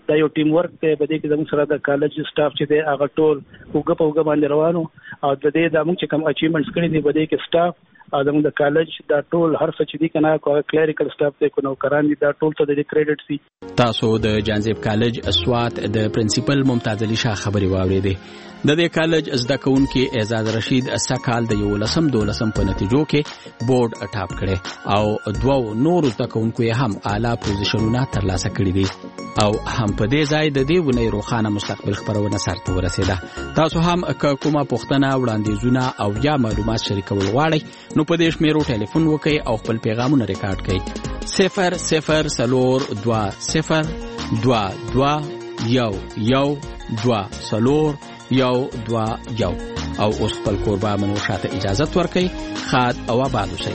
W: دا یو ټیم ورک دی. په دې کې زموږ سره د کالج سټاف چې دی هغه ټول وګ په وګ باندې روانو او د دې د موږ چې کوم اچیومنټس کړی دي په دې کې سټاف او زموږ د کالج دا ټول هر څه چې دي کنه کوه کلریکل سټاف دی کو نو کران دي دا ټول ته د کریډټ سي.
S: تاسو د جانزیب کالج اسوات د پرنسپل ممتاز علي شاه خبري واورېدې. د دې کالج زده کوونکي اعزاز رشید اسکال د یو لسم دولسم په نتیجو کې بورډ ټاپ کړي او دوه نورو زده کوونکو هم اعلی پوزیشنونه ترلاسه کړي دي او هم په دې ځای د دې ونې روخانه مستقبل خبرونه سرته ورسېده. تاسو هم کومه پوښتنه وړاندیزونه او یا معلومات شریکول غواړئ نو په دې شمیرو ټلیفون وکړئ او خپل پیغامونه ریکارډ کړئ. صفر صفر سلور دوا صفر دوا دوا یو یو دوا سلور یو دوا یو او اوس خپل کوربه منو شاته اجازت ورکړئ. خاد او آباد اوسئ.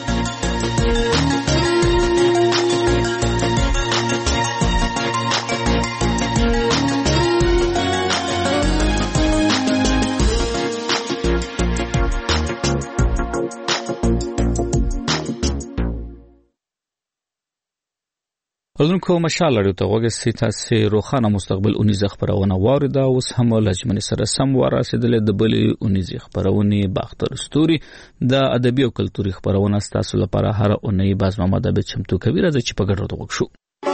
A: ولونکو مشال لري ته وګورئ تاسو روخانه مستقبل اونیز خبرونه واورید اوس هم لجمن سره سم ورسېدل د بلې اونیز خبرونه باختر ستوري د ادبي او کلتوري خبرونه تاسو لپاره هر اونۍ باز محمد ابد چمتو کوي راځي چې په ګډه وګورو.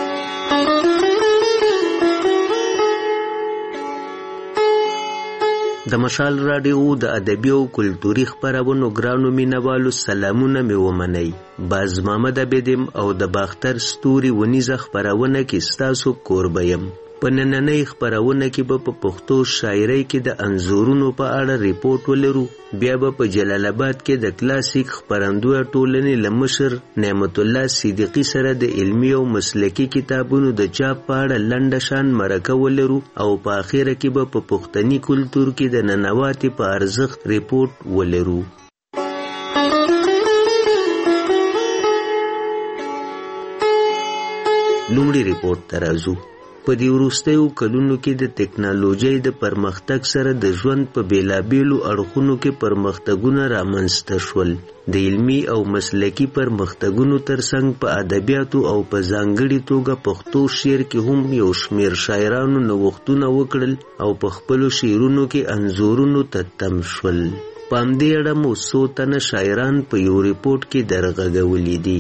D: د مشال رادیو د ادبي او کلتوري خبرونو ګرانو مینوالو سلامونه مې ومنئ. باز محمد ابدم او د باختر ستوري ونیزه خبرونه کې ستاسو کوربه یم. په نننۍ خبرونه کې به په پښتو شاعرۍ کې د انځورونو په اړه ریپورت ولرو. بیا به په جلال آباد کې د کلاسیک خبرندوی ټولنې له مشر نعمت الله صدیقي سره د علمي او مسلکي کتابونو د چاپ په اړه لنډه شان مرکه ولرو او په اخره کې به په پښتني کلتور کې د ننواتې په ارزښت ریپورت ولرو. لومړی ریپورت ته راځو. په دې وروستیو کلونو کې د ټکنالوژۍ د پرمختګ سره د ژوند په بیلابیلو اړخونو کې پرمختګونه رامنځته شول. د علمي او مسلکي پرمختګونو ترڅنګ په ادبیاتو او په ځانګړي توګه پښتو شعر کې هم یو شمېر شاعرانو نوښتونه وکړل او په خپلو شعرونو کې انځورونو ته تم شول. په همدې اړه مو څو تنه شاعران په یو ریپورټ کې درغږولي دي.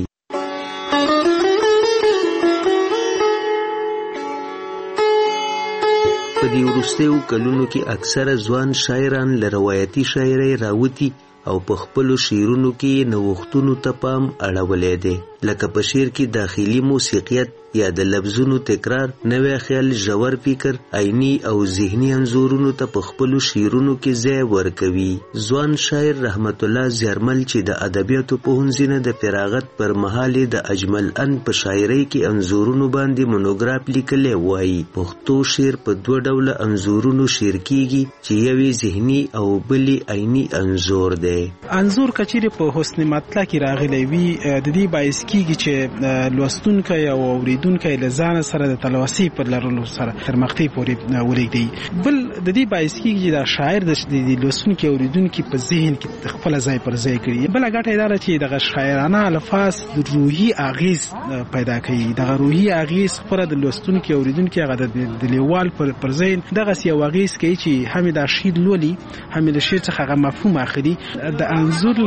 D: په دې وروستیو کلونو کې اکثره ځوان شاعران له روایتي شاعرۍ راوتي او په خپلو شعرونو کې نوښتونو ته پام اړولی دی، لکه په شعر کې داخلي موسیقیت یا د لفظونو تکرار، نوی خیال، ژور فکر، عیني او ذهني انځورونو ته په خپلو شعرونو کې ځای ورکوي. ځوان شاعر رحمت الله زیارمل چې د ادبیاتو پوهنځي نه د فراغت پر مهال د اجمل ان په شاعرۍ کې انځورونو باندې مونوګراف لیکلی وایي پښتو شعر په دوه ډوله انځورونو شعر کیږي چې یوې ذهني او بلې عیني انځور دی.
L: انځور کچېرې په حسن مطلع کې راغلی وي د دې باعث کیږي چې لوستونکی او اوریدونکی له ځان سره د تلوسې په لرلو سره تر مقطع پورې ولېږدي. بل د دې باعث کیږي چې دا شاعر د لوستونکي اوریدونکي په ذهن کې خپل ځای پر ځای کړي. بله ګټه یې دا ده چې دغه شاعرانه الفاظ د روحي اغیز پیدا کوي. دغه روحي اغیز خپله د لوستونکي اوریدونکي هغه د لیوال پر ذهن دغسې یو اغیز کوي چې هم د شعر لولي هم د شعر څخه هغه مفهوم اخلي. د انځور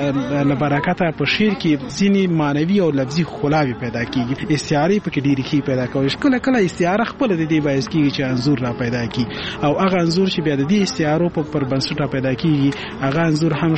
L: له برکته په شعر کې ځینې معنوي او لفظي ښکلاوې پیدا کیږي. استعارې پکې ډېرې ښې پیدا کوي. کله کله استعاره خپله د دې باعث کیږي چې انځور را پیدا کړي او هغه انځور چې بیا د دې استعارو پر بنسټ را پیدا کیږي هغه انځور هم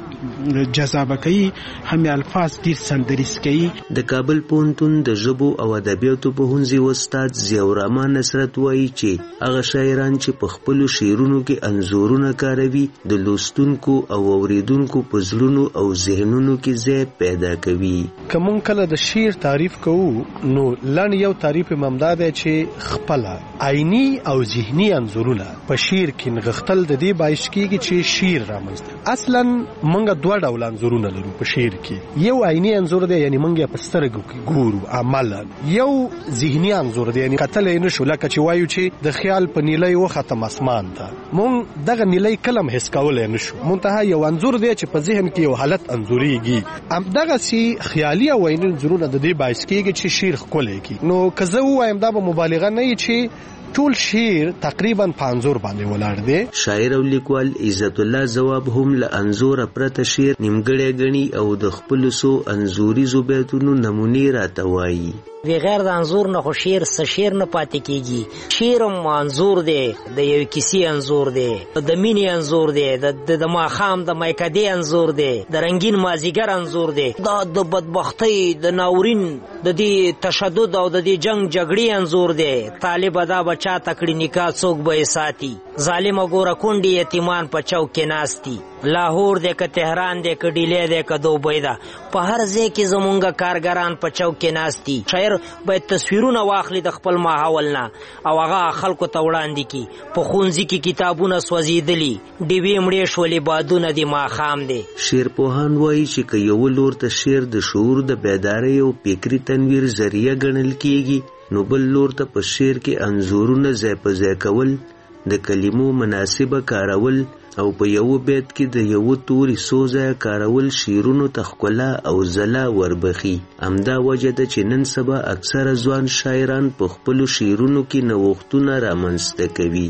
L: شعر جذابه کوي هم الفاظ ډېر سندریز کوي.
D: د کابل پوهنتون د ژبو او ادبیاتو پوهنځي استاد ضیاءالرحمن نصرت وایي چې هغه شاعران چې په خپلو شعرونو کې انځورونه کاروي د لوستونکو او اوریدونکو په زړونو او ذهنونو کې ځای پیدا کوي.
G: که مونږ کله د شعر تعریف کوو نو لن یو تعریف ممدا دی چې خپل عیني او ذهني انځورونه په شعر کې نغښتل د دې باعث کیږي چې شعر رامنځته. اصلا مونږ دوه ډول انځورونه لرو په شعر کې. یو عیني انځور دی یعنی مونږ په سترګو کې ګورو عملا. یو ذهني انځور دی یعنی کتل یې نشو لکه چې وایو چې د خیال په نیلۍ وختم اسمان ته مونږ دغه نیلۍ کلم حس کولی نشو. منتها یو انځور دی چې په ذهن کې یو حالت انځورېږي. همدغسې خیالي تخیلي او عیني انځورونه د دې باعث کېږي چې شعر ښکلی کړي. نو که زه ووایم دا به مبالغه نه وي چې ټول شعر تقریبا په انځور باندې ولاړ دی.
D: شاعر او لیکوال عزت الله ځواب هم له انځور پرته شعر نیمګړی ګڼي او د خپلو څو انځوریزو بیتونو نمونې راته وایي.
H: بغیر د انځور نه خو شعر څه شعر نه پاتې کېږي. شعر هم انځور دی، د یوې کیسې انځور دی، د مینې انځور دی، د ماښام د مایکدې انځور دی، د رنګین مازیګر انځور دی، دا د بدبختۍ د ناورین د دې تشدد او د دې جنگ جګړې انځور دی. طالبه دا به چا تکړی نکاح څوک به یې ساتي، ظالمه ګوره کونډې یتیمان په چوک کې ناستي. لاهور دی که تهران دی که ډیلی دی که دوبۍ ده، په هر ځای کې زمونږ کارګران په چوک کې ناستي. شاعر باید تصویرونه واخلي د خپل ماحول نه او هغه خلکو ته وړاندې کړي. په ښوونځي کې کتابونه سوځېدلي، ډیوې مړې شولې، بادونه دي، ماښام دی.
D: شعرپوهان وایي چې که یو لور ته شعر د شعور د بیدارۍ او فکري تنویر ذریعه ګڼل کیږي، نو بل لور ته په شعر کې انځورونه ځای په ځای کول، د کلمو مناسبه کارول او په یو بیت کې د یو توري څو ځایه کارول شعرونو ته ښکلا او ځلا وربخي. همدا وجه ده چې نن سبا اکثره ځوان شاعران په خپلو شعرونو کې نوښتونه رامنځته کوي.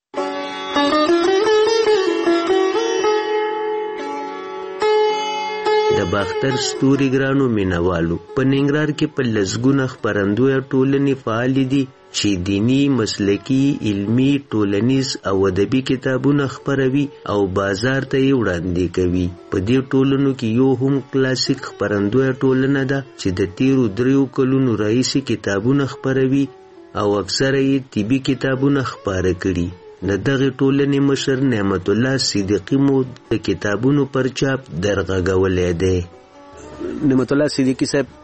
D: د باختر ستوري ګرانو مینوالو، په ننګرهار کې په لسګونه خپرندویه ټولنې فعالې دي چې دینی، مسلکي، علمی، ټولنیز او ادبي کتابونه خپروي او بازار ته یې وړاندې کوي. په دې ټولنو کې یو هم کلاسیک خپرندویه ټولنه ده چې د تیرو دریو کلونو راهیسې کتابونه خپروي او اکثره یې طبي کتابونه خپاره کړي. د دغه ټولنې مشر نعمت الله صدیقي مو د کتابونو پر چاپ درغږولی دی.
J: نعمت الله صدیقي صاحب،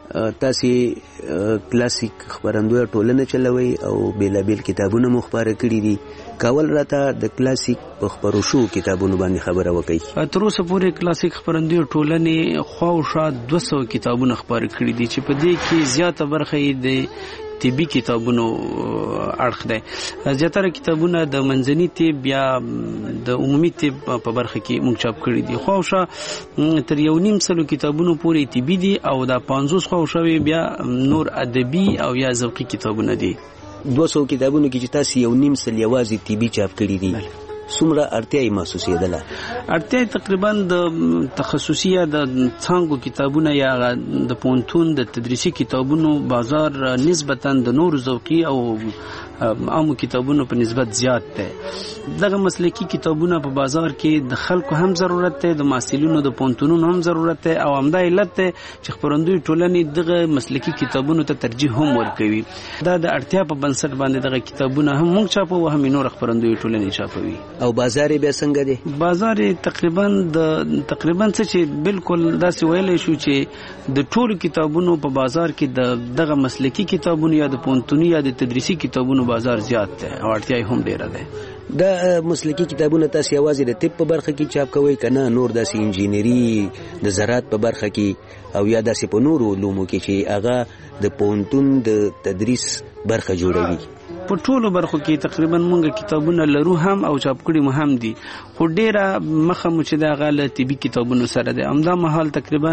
J: تاسې کلاسیک خپرندویه ټولنه چلوئ او بیلابیل کتابونه مو خپاره کړي دي. کول راته د کلاسیک په خپرو شو کتابونو باندې خبره وکړئ.
L: تر اوسه پورې کلاسیک خپرندویه ټولنې خواوشا دوه سوه کتابونه خپاره کړي دي چې په دې کې زیاته برخه یې د طبي کتابونو اړخ دی. زیاتره کتابونه د منځني طب یا د عمومي طب په برخه کې موږ چاپ کړي دي. خواوشا تر یو نیم سلو کتابونو پورې طبي دي او د پنځوس خواوشاوې بیا نور ادبي او یا ذوقي کتابونه دي.
J: دوه سوه کتابونو کې چې تاسو یو نیم سل یوازې طبي چاپ کړي دي، څومره اړتیا یې محسوسېدله؟
L: اړتیا تقریبا د تخصصي یا د څانګو کتابونه یا د پوهنتون د تدریسي کتابونو بازار نسبتا د نورو ذوقي او عامو کتابونو په نسبت زیات دی. دغه مسلکي کتابونه په بازار کې د خلکو هم ضرورت دی، د محصلینو د پوهنتونونو هم ضرورت دی او همدا علت دی چې خپرندوی ټولنې دغه مسلکي کتابونو ته ترجیح هم ورکوي. دا د اړتیا په بنسټ باندې دغه کتابونه هم موږ چاپو او هم نور خپرندوی ټولنې چاپوي.
J: او بازار بیا څنګه دی؟
L: بازار تقریبا د تقریبا څه چې بالکل داسې ویلی شو چې د ټولو کتابونو په بازار کې د دغه مسلکي کتابونو یا د پوهنتوني یا د تدریسي کتابونو بازار زیات دی او اړتیا هم ډیره ده.
J: دا مسلکي کتابونه تاسو یوازې د طب په برخه کې چاپ کوئ که نه نور داسې انجینري د زراعت په برخه کې او یا داسې په نورو علومو کې چې هغه د پوهنتون د تدریس برخه جوړوي؟
L: په ټولو برخو کې تقریبا مونږ کتابونه لرو هم او چاپ کړي مو هم دي، خو ډیره مخه مو چې د هغه له طبي کتابونو سره دی. همدا مهال تقریبا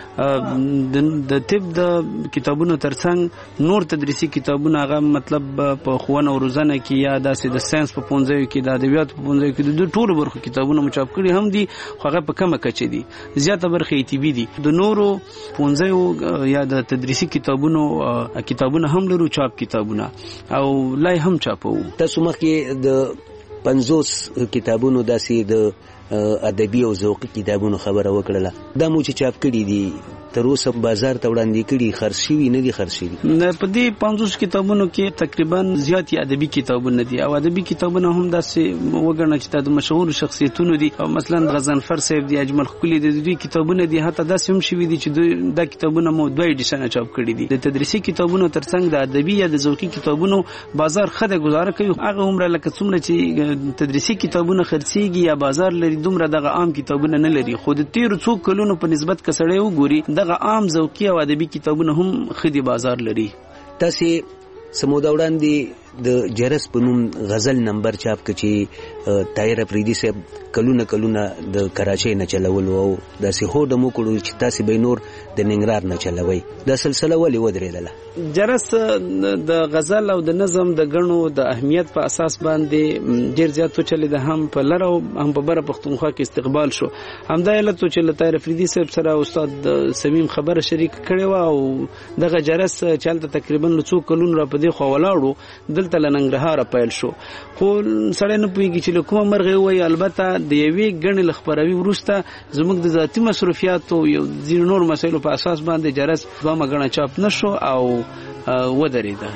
L: د طب د کتابونو ترڅنګ نور تدریسي کتابونه هغه مطلب په ښوونه او روزنه کې یا داسې د ساینس په پوهنځیو کې د ادبیاتو په پوهنځیو کې د ټولو برخو کتابونه مو چاپ کړي هم دي، خو هغه په کمه کچه دي. زیاته برخه یې طبي دي. د نورو پوهنځیو یا د تدریسي کتابونو کتابونه هم لرو، چاپ کتابونه او لای هم چاپو.
J: تاسو مخکې د پنځوس کتابونو داسې د ادبي او ذوقي کتابونو خبره وکړله. دا مو چې چاپ کړي دي تر اوسه بازار ته وړاندې کړي، خرڅ شوي نه دي؟ خرڅ شوي
L: په دې پنځوس کتابونو کې تقریبا زیات ادبي کتابونه دي او ادبي کتابونه هم داسې وګڼه چې د مشهور شخصیتونو دي. مثلا غضنفر صاحب دي، اجمل خکلی دي، دوی کتابونه دي. حتی داسې هم شوي دي چې دا کتابونه مو دوه ایډیشنه چاپ کړي دي. د تدریسي کتابونو ترڅنګ د ادبي یا د ذوقي کتابونو بازار خده گزاره کوي. هغه عمره لکه څومره چې تدریسي کتابونه خرڅيږي یا بازار لري دومره دغه عام کتابونه نه لري. خو د تیر څو کلونو په نسبت کسړې وګوري دغه عام ذوقي او ادبي کتابونه هم خدي بازار لري.
J: تاسې سموده وړاندې د جرس په نوم غزل نمبر چاپ کړي طاهر افریدي صاحب کلونه کلونه د کراچۍ نه چلول او داسې هوډ مو کړو چې تاسو به نور د ننګرهار نه چلوي. دا سلسله ولې ودرېدله؟
E: جرس د غزل او د نظم د غنو د اهمیت په اساس باندې ډیر زیات چلی د هم په لره هم په بره پښتونخوا کې استقبال شو. همدا علت چې له طاهر افریدي صاحب سره استاد سمیم خبره شریک کړي و او دغه جرس چلته تقریبا له څو کلونو را په دې خو ولاړو دلته لننګرهار پیل شو. خو سړی نه پوهیږي چې له کومه مرغه وایي. البته د یوې ګڼې له خپروي وروسته زموږ د ذاتي مصروفیاتو یو ځینو نور مسایلو په اساس باندې جرس دوامه ګڼه چاپ نه شو او ودرېده.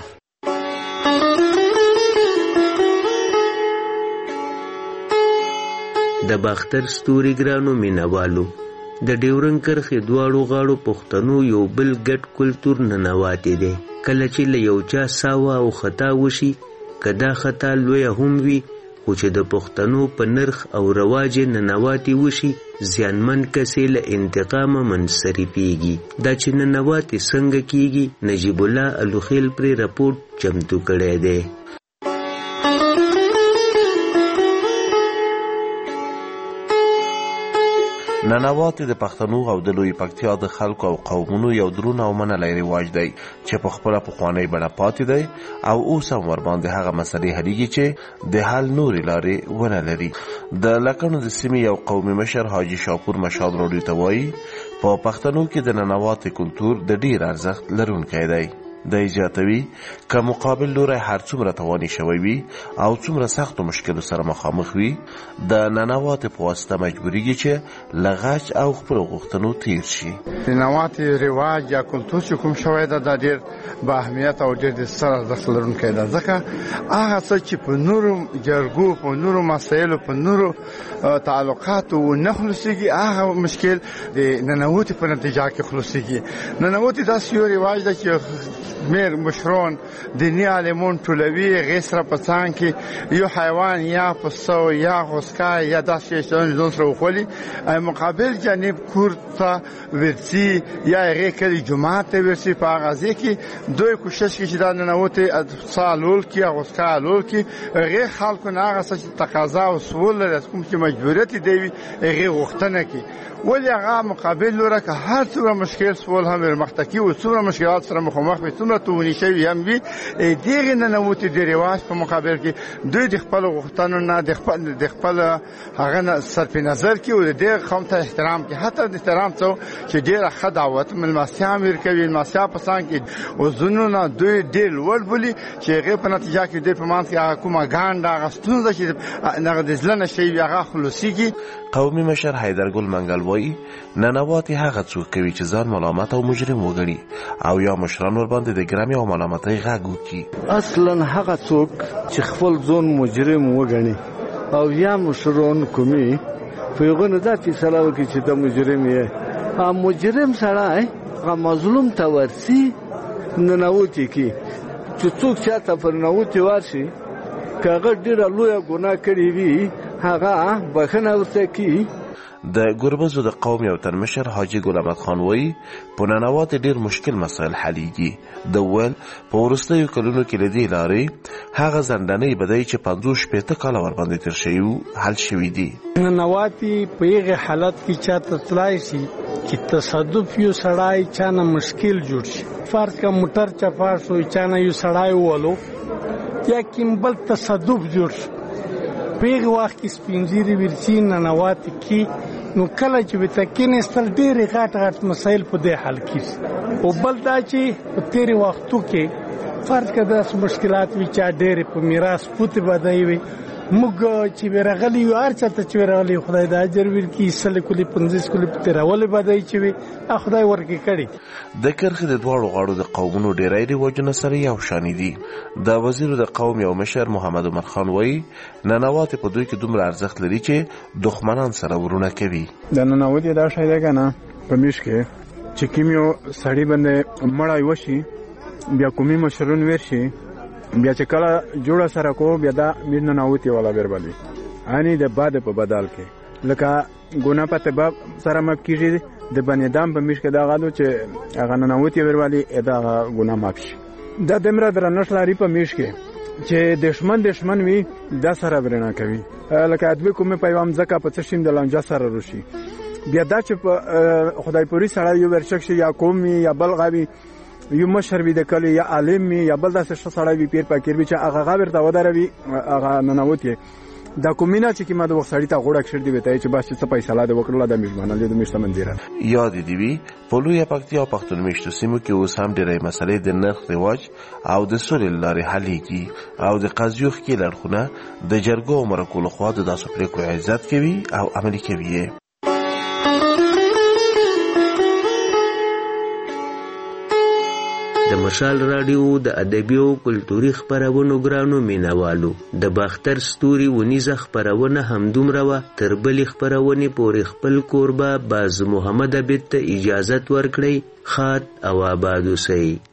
D: د باختر ستوري ګرانو مینوالو د ډیورنډ کرښې دواړو غاړو پښتنو یو بل ګډ کلتور ننواتې دی. کله چې له یو چا ساوه او خطا وشي که دا خطا لویه هم وي خو چې د پښتنو په نرخ او رواج ننواتې وشي زیانمن کسې له انتقامه منصرفېږي. دا چې ننواتې څنګه کیږي نجیب الله الوخیل پرې رپورټ چمتو کړی دی.
K: ننواتې د پښتنو او د لوی پکتیا د خلکو او قومونو یو درون او منلی رواج دی چې په خپله پخوانۍ بڼه پاتې دی او اوس هم ورباندې هغه مسلې حلیږي چې د حل نورې لارې ونه لري. د لکڼو د سیمې یو قومي مشر حاجي شاپور مشاد راډیو ته وایي په پښتنو کې د ننواتې کلتور د ډیر ارزښت لرونکی دی. دی زیاتوي که مقابل لوری هر څومره توانی شوی وي او څومره سختو مشکلو سره مخامخ وي د ننواتې په واسطه مجبوریږي چې له غچ او خپلو غوښتنو تیر شي.
M: د ننواتې رواج یا کلتور چې کوم شوی ده دا ډېر با اهمیت او ډېر د ستر ارزښت لرونکی ده ځکه هغه څه چې په نورو جرګو په نورو مسایلو په نورو تعلقاتو نه خلاصېږي هغه مشکل د ننواتې په نتیجه کې خلاصېږي. ننواتې داسې یو رواج ده چې میر مشرون دینی عالمون ټولوي هغې سره په څانګ کې یو حیوان یا پسه یا غوسکای یا داسې شیان ځان سره وخولي مقابل جانب کور ته ورسي یا هغې کلي جومات ته ورسي په هغه ځای کې دوی کوشش کوي چې دا ننوتې پسه لول کړي یا غوسکای لول کړي هغې خلکو نه هغه څه چې تقاضا او سوال لري کوم چې مجبوریت دی وي هغې غوښتنه کوي ولې هغه مقابل لوره که هر څومره مشکل سوال هم ورمخته کوي او څومره مشکلات سره مخامخ وي څومره توانی شوي هم وي دغې ننوتې د رواج په مقابل کې دوی د خپلو غوښتنو نه د خپل د خپل هغه صرف نظر کوي او د دغه قوم ته احترام کوي حتی د احترام څو چې ډېره ښه دعوت مېلمستیا هم ورکوي مېلمستیا په څنګ کې وزنونه دوی ډېر لوړ بولي چې هغې په نتیجه کې دوی په منځ کې هغه کومه ګانډه هغه ستونزه چې هغه د زړه نه شی وي هغه خلاصېږي.
K: قومي مشر حیدرګل منګل وایي ننواتې هغه څوک کوي چې ځان ملامت او مجرم وګڼي او یا مشران ورباندې د ګرامي او ملامتۍ غږ وکړي.
X: اصلا هغه څوک چې خپل ځان مجرم وګڼي او یا مشران کومي په یوه نه دا فیصله وکړي چې ته مجرم یې هغه مجرم سړی هغه مظلوم ته ورسي ننوتې کړي چې څوک چاته پر ننوتې ورشي که هغه ډېره لویه ګناه کړې وي هغه بخښنه ورته کړي.
K: د ګربزو د قوم یو تن مشر حاجي ګل احمد خان وایي په ننواتې ډېر مشکل مسایل حلیږي. د ویل په وروستیو کلونو کې له دې لارې هغه زندنۍ بدۍ چې پنځوس شپېته کاله ورباندې تېر شوي وو حل شوي دي.
X: ننواتې په هغې حالت کې چاته تلای شي چې تصادف یو سړی چا نه مشکل جوړ شي فرض کا موټر چپاړ شو چا نه یو سړی وولو یا کوم بل تصادف جوړ شو په هغه وخت کې سپین ږیري ورسي ننواتې کې نو کله چې به تکینستل ډېرې غټ غټ مسایل په دې حل کیږي او بل دا چې په تیرې وختو کې فرض کړه داسې مشکلات وي چې ډېرې په میراث پوتې بدای وي موږ چې ورغلی یو هر څه ته چې ورغلی خدای د اجر ورکړي سل کلی پنځه کلی په تیرول بدای چې وي خدای ورکړي کړي.
K: د کرخې د دواړو غاړو د قومونو ډیری رواجونه سره یو شان دي. د وزیر د قوم یو مشر محمد عمر خان وایي ننواتې په دوی کې دومره ارزښت لري چې دښمنان سره ورونه کوي.
M: د ننواتې دا شی دی که نه په میش کې چې کوم یو سړي باندې مړی وشي بیا کومي مشرون ورشي بیا چې کله جوړه سره کو بیا دا میر ننوتې والا وربلي یعنې د باد په بدل کې لکه ګناه په تباب سره ماف کېږي د بنیادم په میش کې دا غالو چې هغه ننوتې وربلي دا ګناه ماف شي. دا دومره درنښت لري په میش کې
I: چې دشمن دشمن وي دا سره برنا کوي لکه ادبي کومه پیغام ځکه په څه شیم د لانجه سره روشي بیا دا چې په خدای پوری سره یو ورشک شي یا قومي یا بلغوي یو مشر وي د کلی یا عالم یا بل داسې څه سره وي پیر پاکیر وي چې هغه غابر دا ودروي هغه ننوتی دا کومینه چې کیما د وختړی ته غوړک شر دی وته چې بس څه فیصله د وکړه د میزبانه د میشته منځره
K: یاد دی وی په لوی پکتیا پښتون میشته سیمو کې اوس هم ډېرې مسلې د نرخ رواج او د سولې لارې حلېږي او د قضیو کې لړخونه د جرګو مرکو له خوا د داسې پریکړو عزت کوي او عملي کوي.
D: د مشال رادیو د ادبي او کلتوري خبرونو ګرانو مینوالو د باختر ستوري ونیزه خبرونه همدومره و تر بلې خبرونه پورې خپل کوربه باز محمد عبد ته اجازه ورکړي. خات او آباد اوسئ.